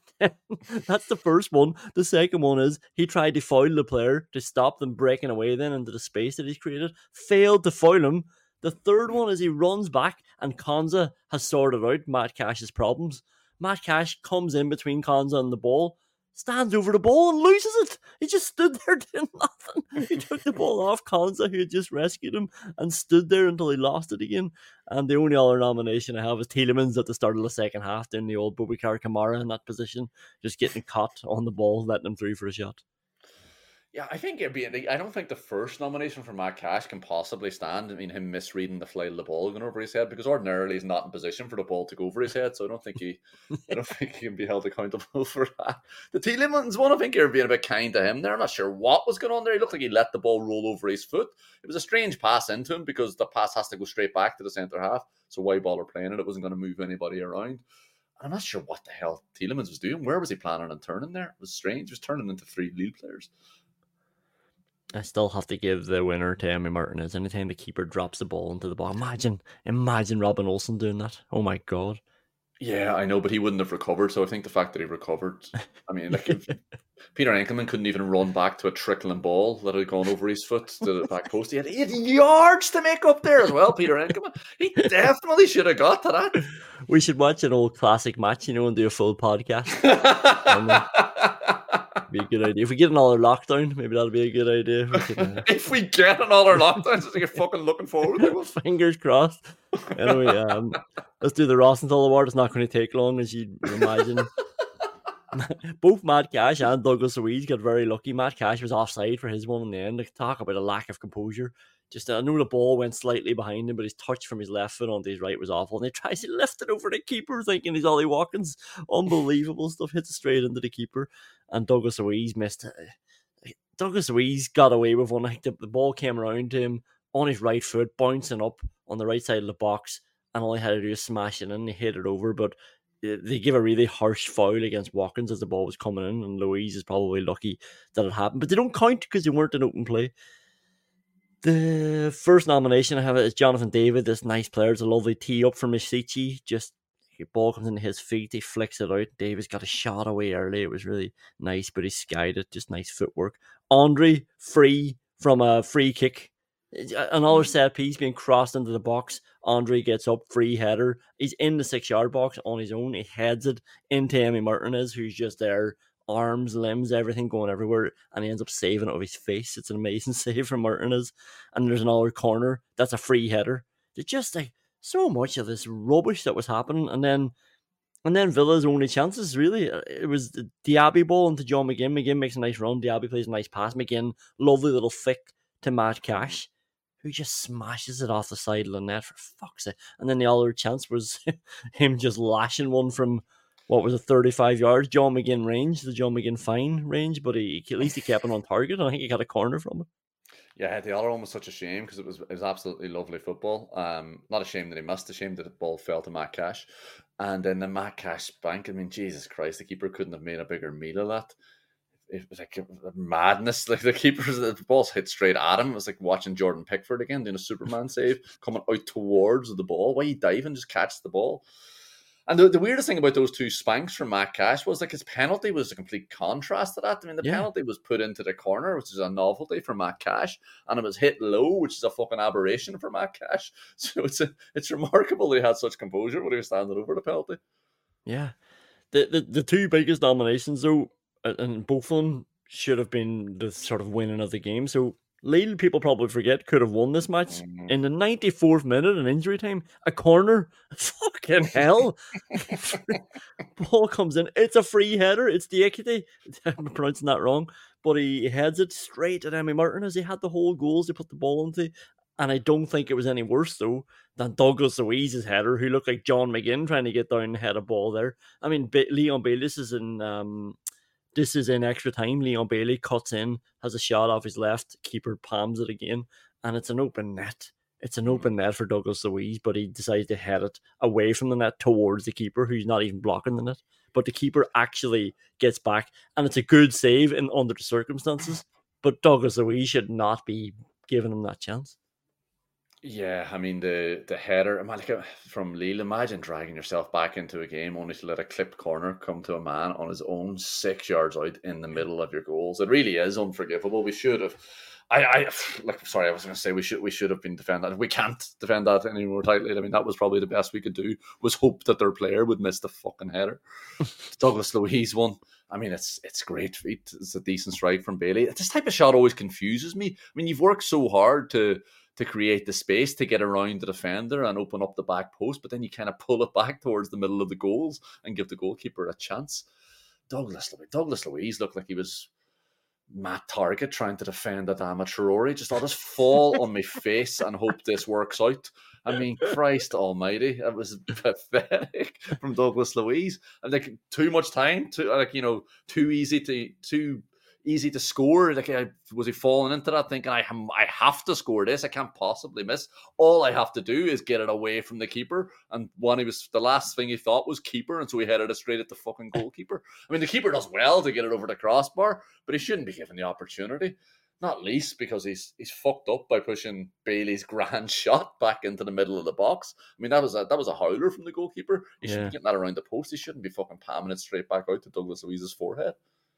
That's the first one. The second one is he tried to foul the player to stop them breaking away then into the space that he's created. Failed to foul him. The third one is he runs back and Konza has sorted out Matt Cash's problems. Matt Cash comes in between Konza and the ball, stands over the ball and loses it. He just stood there doing nothing. He took the ball off Konza, who had just rescued him, and stood there until he lost it again. And the only other nomination I have is Tielemans at the start of the second half, doing the old Boubacar Kamara in that position, just getting caught on the ball, letting him through for a shot.
Yeah, I think it'd be. I don't think the first nomination for Matt Cash can possibly stand. I mean, him misreading the flight of the ball going over his head, because ordinarily he's not in position for the ball to go over his head. So I don't think he, I don't think he can be held accountable for that. The Tielemans one, I think you're being a bit kind to him there. I'm not sure what was going on there. He looked like he let the ball roll over his foot. It was a strange pass into him because the pass has to go straight back to the centre half. So why bother playing it? It wasn't going to move anybody around. I'm not sure what the hell Tielemans was doing. Where was he planning on turning there? It was strange. He was turning into three Lille players.
I still have to give the winner to Emi Martinez. Anytime the keeper drops the ball into the ball, imagine, imagine Robin Olsen doing that. Oh my god!
Yeah, I know, but he wouldn't have recovered. So I think the fact that he recovered, I mean, like if Peter Enkelman couldn't even run back to a trickling ball that had gone over his foot to the back post. He had eight yards to make up there as well. Peter Enkelman, he definitely should have got to that.
We should watch an old classic match, you know, and do a full podcast. Be a good idea. If we get another lockdown, maybe that'll be a good idea. We can, uh...
if we get another lockdown, it's like you're fucking looking forward to it.
Fingers crossed. Anyway, um, let's do the Rosenthal Award. It's not going to take long, as you'd imagine. Both Matt Cash and Douglas Luiz got very lucky. Matt Cash was offside for his one in the end. Like, talk about a lack of composure. Just, I know the ball went slightly behind him, but his touch from his left foot onto his right was awful. And he tries to lift it over the keeper, thinking he's Ollie Watkins. Unbelievable stuff. Hits it straight into the keeper. And Douglas Luiz missed it. Douglas Luiz got away with one. Like, the, the ball came around to him on his right foot, bouncing up on the right side of the box. And all he had to do was smash it in. And he hit it over. But they give a really harsh foul against Watkins as the ball was coming in. And Luiz is probably lucky that it happened. But they don't count because they weren't in open play. The first nomination I have is Jonathan David, this nice player. It's a lovely tee up from Misici. Just the ball comes into his feet, he flicks it out. David's got a shot away early. It was really nice, but he skied it. Just nice footwork. Andre, free from a free kick. Another set piece being crossed into the box. Andre gets up, free header. He's in the six-yard box on his own. He heads it into Emi Martinez, who's just there. Arms, limbs, everything going everywhere, and he ends up saving it with his face. It's an amazing save from Martinez. And there's another corner that's a free header. There's just like so much of this rubbish that was happening, and then and then Villa's only chances really it was the Diaby ball into John McGinn. McGinn makes a nice run. Diaby plays a nice pass. McGinn, lovely little flick to Matt Cash, who just smashes it off the side of the net for fuck's sake. And then the other chance was him just lashing one from. What was it, thirty-five yards? John McGinn range, the John McGinn fine range, but he at least he kept it on target, and I think he got a corner from it.
Yeah, the other one was such a shame because it was it was absolutely lovely football. Um, not a shame that he missed. A shame that the ball fell to Matt Cash, and then the Matt Cash bank. I mean, Jesus Christ, the keeper couldn't have made a bigger meal of that. It was like madness. Like the keepers, the balls hit straight at him. It was like watching Jordan Pickford again doing a Superman save, coming out towards the ball. Why you dive and just catch the ball? And the, the weirdest thing about those two spanks from Matt Cash was like his penalty was a complete contrast to that. I mean, the yeah. penalty was put into the corner, which is a novelty for Matt Cash, and it was hit low, which is a fucking aberration for Matt Cash. So it's a, it's remarkable he had such composure when he was standing over the penalty.
Yeah, the the, the two biggest nominations though, and both of them should have been the sort of winning of the game. So Lille, people probably forget, could have won this match mm-hmm. in the ninety-fourth minute in injury time. A corner, fucking hell! Ball comes in. It's a free header. It's Diakité. I'm pronouncing that wrong, but he heads it straight at Emi Martinez. He had the whole goals to put the ball into, and I don't think it was any worse though than Douglas Luiz's header, who looked like John McGinn trying to get down and head a ball there. I mean, B- Leon Bailey, this is in um, this is in extra time. Leon Bailey cuts in, has a shot off his left, keeper palms it again, and it's an open net. It's an open net for Douglas Luiz, but he decides to head it away from the net towards the keeper, who's not even blocking the net. But the keeper actually gets back, and it's a good save in under the circumstances. But Douglas Luiz should not be giving him that chance.
Yeah, I mean, the the header from Lille, imagine dragging yourself back into a game only to let a clipped corner come to a man on his own six yards out in the middle of your goals. It really is unforgivable. We should have, I, I like, sorry, I was going to say we should we should have been defending that. We can't defend that any more tightly. I mean, that was probably the best we could do, was hope that their player would miss the fucking header. Douglas Luiz one. I mean, it's it's great feat. It's a decent strike from Bailey. This type of shot always confuses me. I mean, you've worked so hard to to create the space to get around the defender and open up the back post, but then you kind of pull it back towards the middle of the goals and give the goalkeeper a chance. Douglas Douglas Luiz looked like he was Matt Target trying to defend Adama Traore. Just I'll just fall on my face and hope this works out. I mean, Christ almighty, it was pathetic from Douglas Luiz. And like too much time, too like you know, too easy to too easy to score. Like, I, was he falling into that thinking I I have to score this? I can't possibly miss. All I have to do is get it away from the keeper. And when he was, the last thing he thought was keeper, and so he headed it straight at the fucking goalkeeper. I mean, the keeper does well to get it over the crossbar, but he shouldn't be given the opportunity. Not least because he's he's fucked up by pushing Bailey's grand shot back into the middle of the box. I mean, that was a that was a howler from the goalkeeper. He yeah. should be getting that around the post. He shouldn't be fucking palming it straight back out to Douglas Luiz's forehead.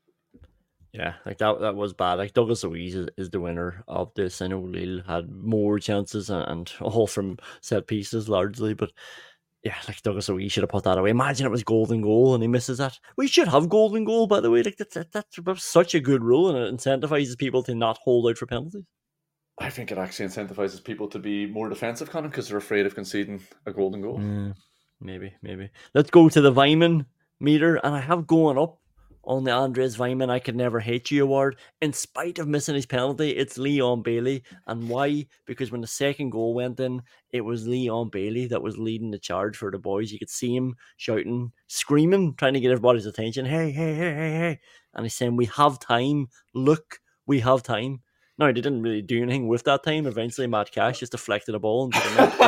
Yeah, like that that was bad. Like Douglas Luiz is, is the winner of this. I know Lille had more chances and, and all from set pieces largely, but yeah, like Douglas Luiz should have put that away. Imagine it was golden goal and he misses that. We should have golden goal, by the way. Like that's that's, that's such a good rule, and it incentivizes people to not hold out for penalties.
I think it actually incentivizes people to be more defensive, Conor, because they're afraid of conceding a golden goal.
Mm, maybe, maybe. Let's go to the Weimann meter, and I have going up on the Andres Weimann I Could Never Hate You award. In spite of missing his penalty, it's Leon Bailey. And why? Because when the second goal went in, it was Leon Bailey that was leading the charge for the boys. You could see him shouting, screaming, trying to get everybody's attention. Hey, hey, hey, hey, hey. And he's saying, we have time. Look, we have time. No, they didn't really do anything with that time. Eventually, Matt Cash just deflected a ball into the net.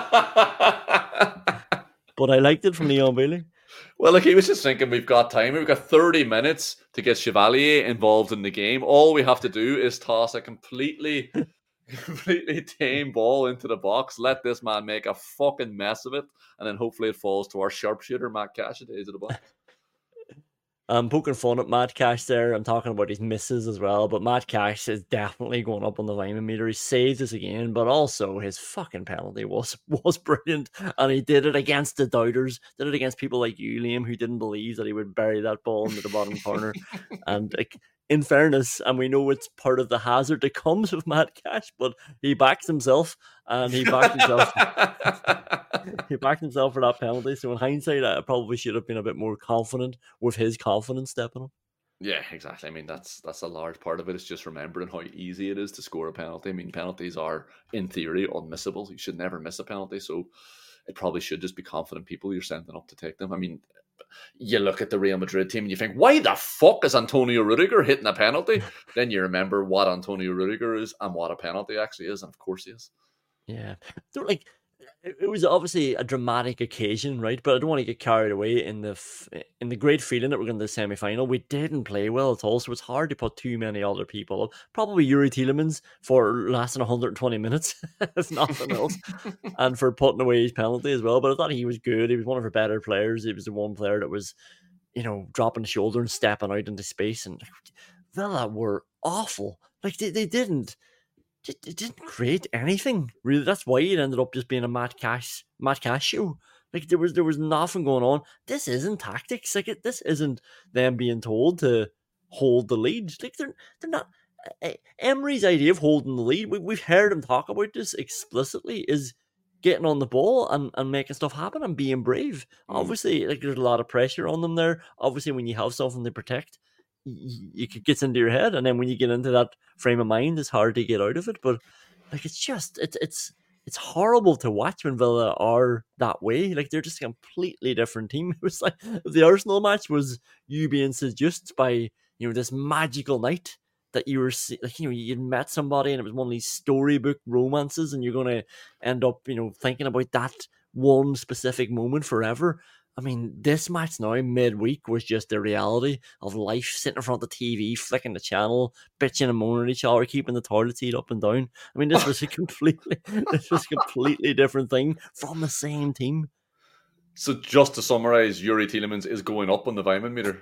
But I liked it from Leon Bailey.
Well, like he was just thinking, we've got time. We've got thirty minutes to get Chevalier involved in the game. All we have to do is toss a completely, completely tame ball into the box. Let this man make a fucking mess of it, and then hopefully it falls to our sharpshooter, Matt Cash, at the edge of the box.
I'm poking fun at Matt Cash there. I'm talking about his misses as well, but Matt Cash is definitely going up on the Weimann meter. He saved us again, but also his fucking penalty was was brilliant, and he did it against the doubters. Did it against people like you, Liam, who didn't believe that he would bury that ball into the bottom corner. And like, in fairness, and we know it's part of the hazard that comes with Matt Cash, but he backs himself, and he backed himself. He backed himself for that penalty. So in hindsight, I probably should have been a bit more confident with his confidence stepping up.
Yeah, exactly. I mean, that's that's a large part of it. It's just remembering how easy it is to score a penalty. I mean, penalties are, in theory, unmissable. You should never miss a penalty. So it probably should just be confident people you're sending up to take them. I mean, you look at the Real Madrid team and you think, why the fuck is Antonio Rudiger hitting a penalty? Then you remember what Antonio Rudiger is and what a penalty actually is, and of course he is.
Yeah. So, like, it was obviously a dramatic occasion, right? But I don't want to get carried away in the f- in the great feeling that we're going to the semi-final. We didn't play well at all, so it's hard to put too many other people up. Probably Yuri Tielemans for lasting one hundred twenty minutes, if nothing else, and for putting away his penalty as well. But I thought he was good. He was one of our better players. He was the one player that was, you know, dropping the shoulder and stepping out into space. And Villa were awful. Like, they, they didn't. It didn't create anything really. That's why it ended up just being a Matt Cash, Matt Cash show. Like there was, there was nothing going on. This isn't tactics. Like it, this isn't them being told to hold the lead. Like they're, they're not. Uh, Emery's idea of holding the lead, we, we've heard him talk about this explicitly, is getting on the ball and, and making stuff happen and being brave. Mm. Obviously, like there's a lot of pressure on them there. Obviously, when you have something to protect, it gets into your head, and then when you get into that frame of mind, it's hard to get out of it. But like, it's just it's it's it's horrible to watch when Villa are that way. Like they're just a completely different team. It was like the Arsenal match was you being seduced by, you know, this magical night that you were like, you know, you'd met somebody and it was one of these storybook romances, and you're gonna end up, you know, thinking about that one specific moment forever. I mean, this match now, midweek, was just the reality of life, sitting in front of the T V, flicking the channel, bitching and moaning at each other, keeping the toilet seat up and down. I mean, this was a completely, this was a completely different thing from the same team.
So just to summarise, Yuri Tielemans is going up on the Vyman meter.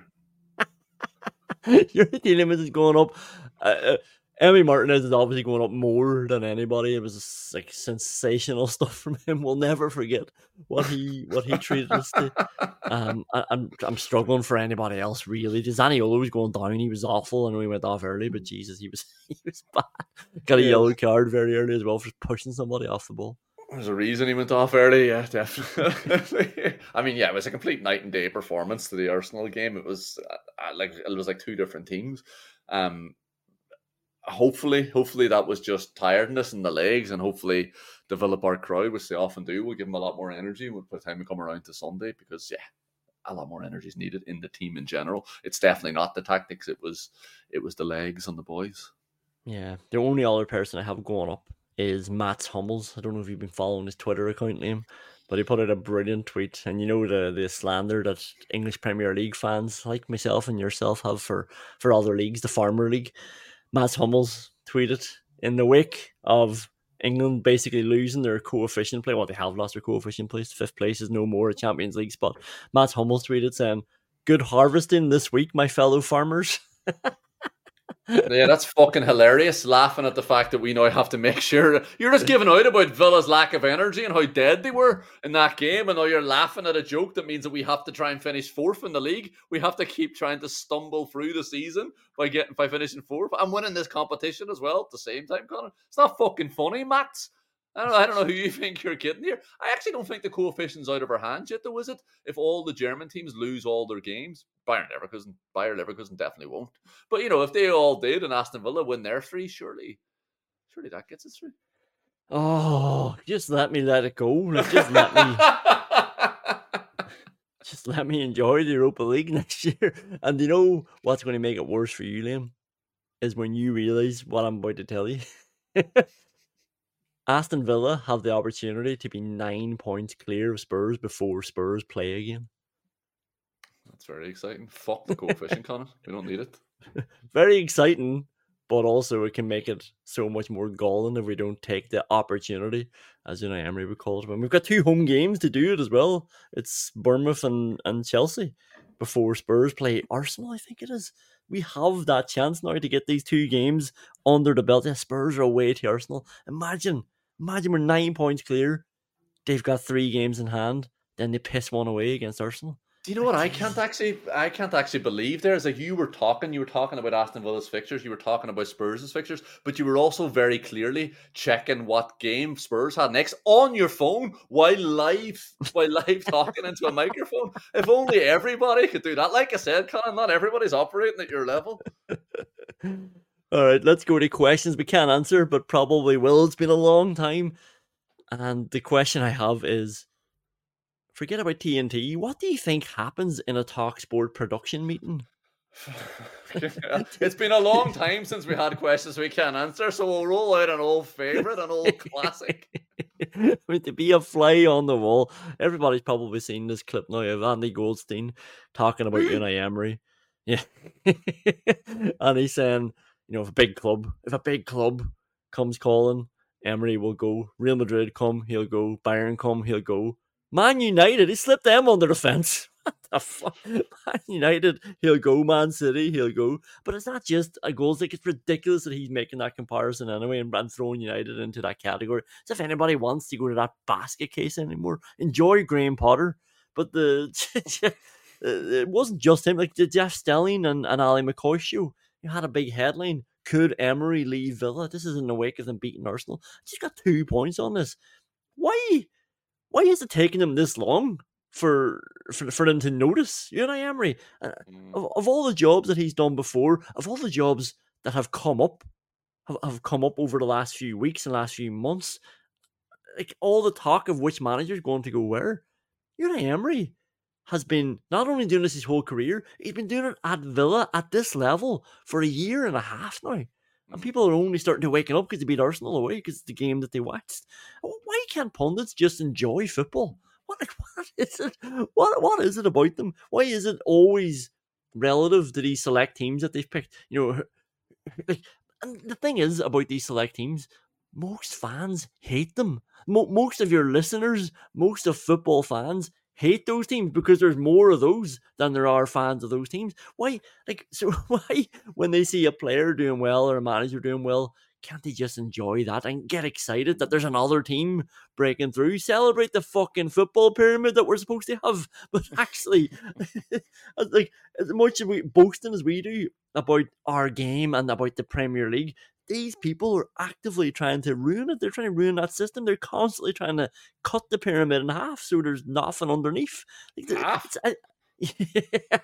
Yuri Tielemans is going up. Uh, Emi Martinez is obviously going up more than anybody. It was like sensational stuff from him. We'll never forget what he what he treated us to. Um, I, I'm I'm struggling for anybody else really. Zaniolo was going down. He was awful. I know he went off early, but Jesus, he was he was bad. Got a yeah. yellow card very early as well for pushing somebody off the ball.
There's a reason he went off early. Yeah, definitely. I mean, yeah, it was a complete night and day performance to the Arsenal game. It was uh, like it was like two different teams. Um. Hopefully, hopefully that was just tiredness in the legs, and hopefully the Villa Park crowd, which they often do, will give them a lot more energy by the time we come around to Sunday, because yeah, a lot more energy is needed in the team in general. It's definitely not the tactics; it was, it was the legs and the boys.
Yeah, the only other person I have going up is Mats Hummels. I don't know if you've been following his Twitter account name, but he put out a brilliant tweet, and you know the the slander that English Premier League fans like myself and yourself have for for other leagues, the Farmer League. Mats Hummels tweeted in the wake of England basically losing their coefficient play. Well, they have lost their coefficient place. Fifth place is no more a Champions League spot. Mats Hummels tweeted saying, "Good harvesting this week, my fellow farmers."
Yeah, that's fucking hilarious. Laughing at the fact that we now have to make sure you're just giving out about Villa's lack of energy and how dead they were in that game, and now you're laughing at a joke that means that we have to try and finish fourth in the league. We have to keep trying to stumble through the season by getting by finishing fourth and winning this competition as well at the same time, Connor. It's not fucking funny, Matt. I don't know. I don't know who you think you're kidding here. I actually don't think the coefficient's out of our hands yet, though, is it? If all the German teams lose all their games, Bayern Leverkusen, Bayer Leverkusen definitely won't. But you know, if they all did and Aston Villa win their three, surely, surely that gets us through.
Oh, just let me let it go. Just let me, just let me enjoy the Europa League next year. And you know what's going to make it worse for you, Liam, is when you realise what I'm about to tell you. Aston Villa have the opportunity to be nine points clear of Spurs before Spurs play again.
That's very exciting. Fuck the coefficient, Connor. We don't need it.
Very exciting, but also it can make it so much more galling if we don't take the opportunity, as Unai Emery would call it. And we've got two home games to do it as well. It's Bournemouth and, and Chelsea before Spurs play Arsenal, I think it is. We have that chance now to get these two games under the belt. Yeah, Spurs are away to Arsenal. Imagine, imagine we're nine points clear. They've got three games in hand. Then they piss one away against Arsenal.
Do you know what I can't actually I can't actually believe there is like you were talking you were talking about Aston Villa's fixtures, you were talking about Spurs' fixtures, but you were also very clearly checking what game Spurs had next on your phone while live while live talking into a microphone. If only everybody could do that. Like I said, Colin, not everybody's operating at your level.
All right, let's go to questions we can't answer, but probably will. It's been a long time. And the question I have is, forget about T N T. What do you think happens in a TalkSport production meeting?
It's been a long time since we had questions we can't answer, so we'll roll out an old favourite, an old classic.
I mean, to be a fly on the wall, everybody's probably seen this clip now of Andy Goldstein talking about Unai Emery. Yeah. And he's saying, you know, if a big club, if a big club comes calling, Emery will go. Real Madrid come, he'll go. Bayern come, he'll go. Man United, he slipped them under the fence. What the fuck? Man United, he'll go. Man City, he'll go. But it's not just a goals. Like, it's ridiculous that he's making that comparison anyway and, and throwing United into that category. As if anybody wants to go to that basket case anymore. Enjoy Graham Potter. But the it wasn't just him. Like the Jeff Stelling and, and Ali McCoy show, you had a big headline. Could Emery leave Villa? This is in the wake of them beating Arsenal. He's got two points on this. Why? Why is it taking them this long for for, for them to notice Unai Emery? Uh,
Mm.
of, of all the jobs that he's done before, of all the jobs that have come up, have, have come up over the last few weeks and last few months, like all the talk of which manager is going to go where, Unai Emery has been not only doing this his whole career, he's been doing it at Villa at this level for a year and a half now. And people are only starting to waken up because they beat Arsenal away because it's the game that they watched. Why can't pundits just enjoy football? What, like, what is it? What what is it about them? Why is it always relative to these select teams that they've picked? You know, like, and the thing is about these select teams, most fans hate them. Mo- most of your listeners, most of football fans hate those teams because there's more of those than there are fans of those teams. Why, like, so why, when they see a player doing well or a manager doing well, can't they just enjoy that and get excited that there's another team breaking through? Celebrate the fucking football pyramid that we're supposed to have. But actually, like, as much as we boasting as we do about our game and about the Premier League, these people are actively trying to ruin it. They're trying to ruin that system. They're constantly trying to cut the pyramid in half so there's nothing underneath. Like,
Half?
it's, I,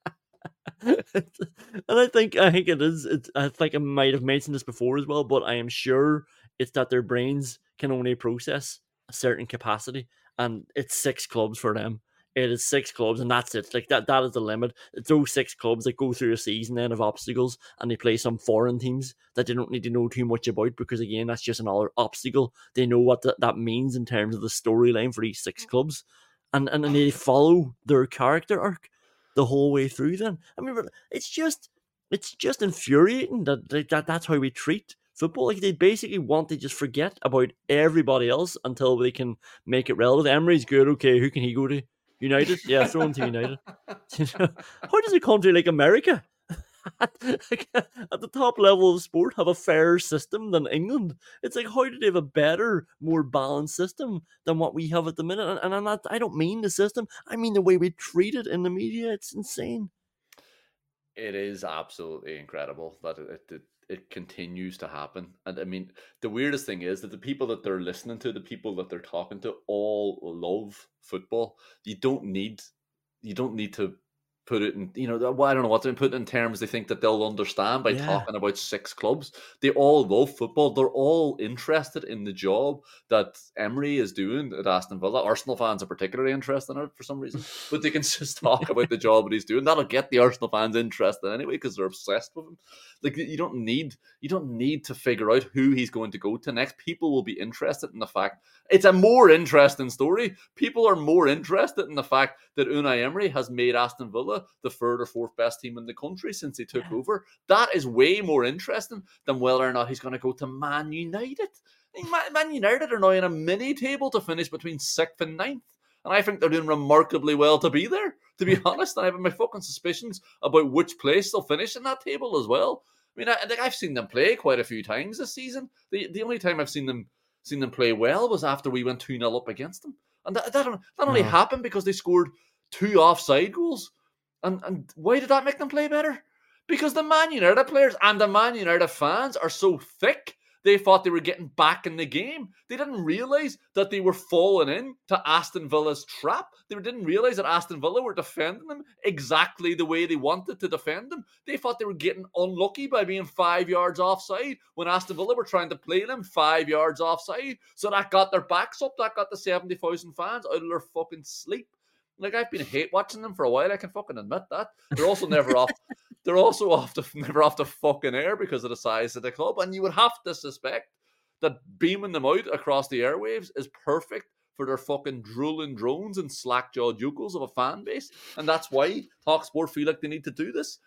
and I think I think it is. It's, I think I might have mentioned this before as well, but I am sure it's that their brains can only process a certain capacity, and it's six clubs for them. It is six clubs, and that's it. Like that, that is the limit. It's those six clubs that go through a season then of obstacles, and they play some foreign teams that they don't need to know too much about because, again, that's just another obstacle. They know what th- that means in terms of the storyline for these six clubs, and and, and they follow their character arc the whole way through. Then I mean, it's just it's just infuriating that that, that that's how we treat football. Like, they basically want to just forget about everybody else until they can make it relevant. Emery's good, okay, who can he go to? United? Yeah, throw him to United. How does a country like America at, like, at the top level of sport have a fairer system than England? It's like, how do they have a better, more balanced system than what we have at the minute? And, and I'm not, I don't mean the system, I mean the way we treat it in the media. It's insane.
It is absolutely incredible that it, it it continues to happen. And I mean, the weirdest thing is that the people that they're listening to, the people that they're talking to, all love football. You don't need, you don't need to put it in, you know, well, I don't know what to put in terms they think that they'll understand by
Yeah.
talking about six clubs. They all love football. They're all interested in the job that Emery is doing at Aston Villa. Arsenal fans are particularly interested in it for some reason, but they can just talk about the job that he's doing. That'll get the Arsenal fans interested anyway because they're obsessed with him. Like, you don't need, you don't need to figure out who he's going to go to next. People will be interested in the fact it's a more interesting story. People are more interested in the fact that Unai Emery has made Aston Villa the third or fourth best team in the country since he took
Yeah.
over. That is way more interesting than whether or not he's going to go to Man United. I mean, Man, Man United are now in a mini table to finish between sixth and ninth. And I think they're doing remarkably well to be there, to be honest. And I have my fucking suspicions about which place they'll finish in that table as well. I mean, I, I think I've seen them play quite a few times this season. The the only time I've seen them seen them play well was after we went two nil up against them. And that, that, that only
No.
happened because they scored two offside goals. And and why did that make them play better? Because the Man United players and the Man United fans are so thick. They thought they were getting back in the game. They didn't realise that they were falling in to Aston Villa's trap. They didn't realise that Aston Villa were defending them exactly the way they wanted to defend them. They thought they were getting unlucky by being five yards offside when Aston Villa were trying to play them five yards offside. So that got their backs up. That got the seventy thousand fans out of their fucking sleep. Like, I've been hate watching them for a while. I can fucking admit that. They're also never off. They're also off the never off the fucking air because of the size of the club. And you would have to suspect that beaming them out across the airwaves is perfect for their fucking drooling drones and slack-jawed yokels of a fan base. And that's why TalkSport feel like they need to do this.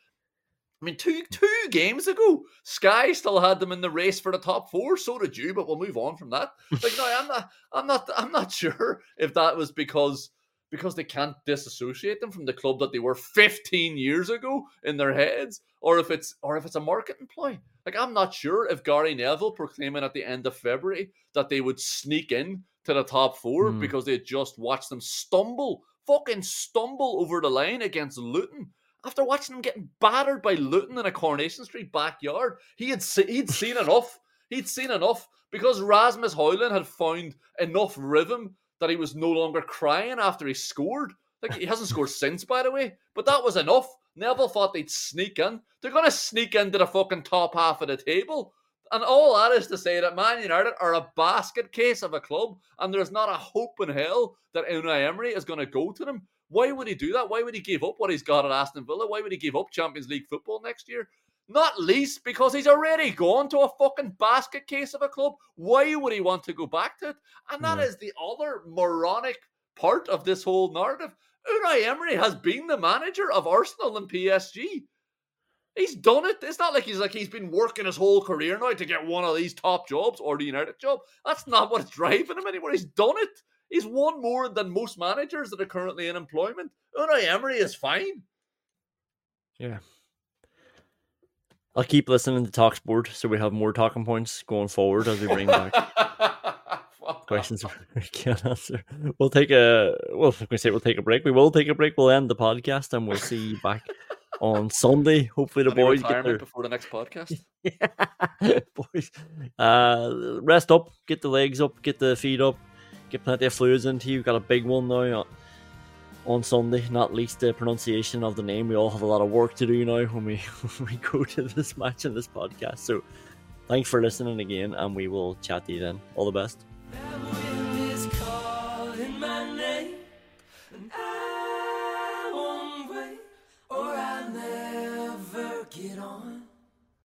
I mean, two two games ago, Sky still had them in the race for the top four. So did you, but we'll move on from that. Like, no, I'm not. I'm not. I'm not sure if that was because because they can't disassociate them from the club that they were fifteen years ago in their heads, or if it's or if it's a marketing ploy. Like, I'm not sure if Gary Neville proclaiming at the end of February that they would sneak in to the top four mm. because they had just watched them stumble, fucking stumble over the line against Luton. After watching them getting battered by Luton in a Coronation Street backyard, he had se- he'd seen enough. He'd seen enough because Rasmus Højlund had found enough rhythm that he was no longer crying after he scored. Like, he hasn't scored since, by the way. But that was enough. Neville thought they'd sneak in. They're going to sneak into the fucking top half of the table. And all that is to say that Man United are a basket case of a club, and there's not a hope in hell that Unai Emery is going to go to them. Why would he do that? Why would he give up what he's got at Aston Villa? Why would he give up Champions League football next year? Not least because he's already gone to a fucking basket case of a club. Why would he want to go back to it? And that yeah. is the other moronic part of this whole narrative. Unai Emery has been the manager of Arsenal and P S G. He's done it. It's not like he's like he's been working his whole career now to get one of these top jobs or the United job. That's not what's driving him anymore. He's done it. He's won more than most managers that are currently in employment. Unai Emery is fine.
Yeah. I'll keep listening to TalkSport so we have more talking points going forward as we bring back questions we can't answer. We'll take a well, if we say we'll take a break, we will take a break. We'll end the podcast and we'll see you back on Sunday. Hopefully the
Any
boys get their
before the next podcast.
Yeah. Boys, uh, rest up, get the legs up, get the feet up, get plenty of fluids into you. You've got a big one now on Sunday, not least the pronunciation of the name. We all have a lot of work to do now when we when we go to this match and this podcast. So thanks for listening again, and we will chat to you then. All the best.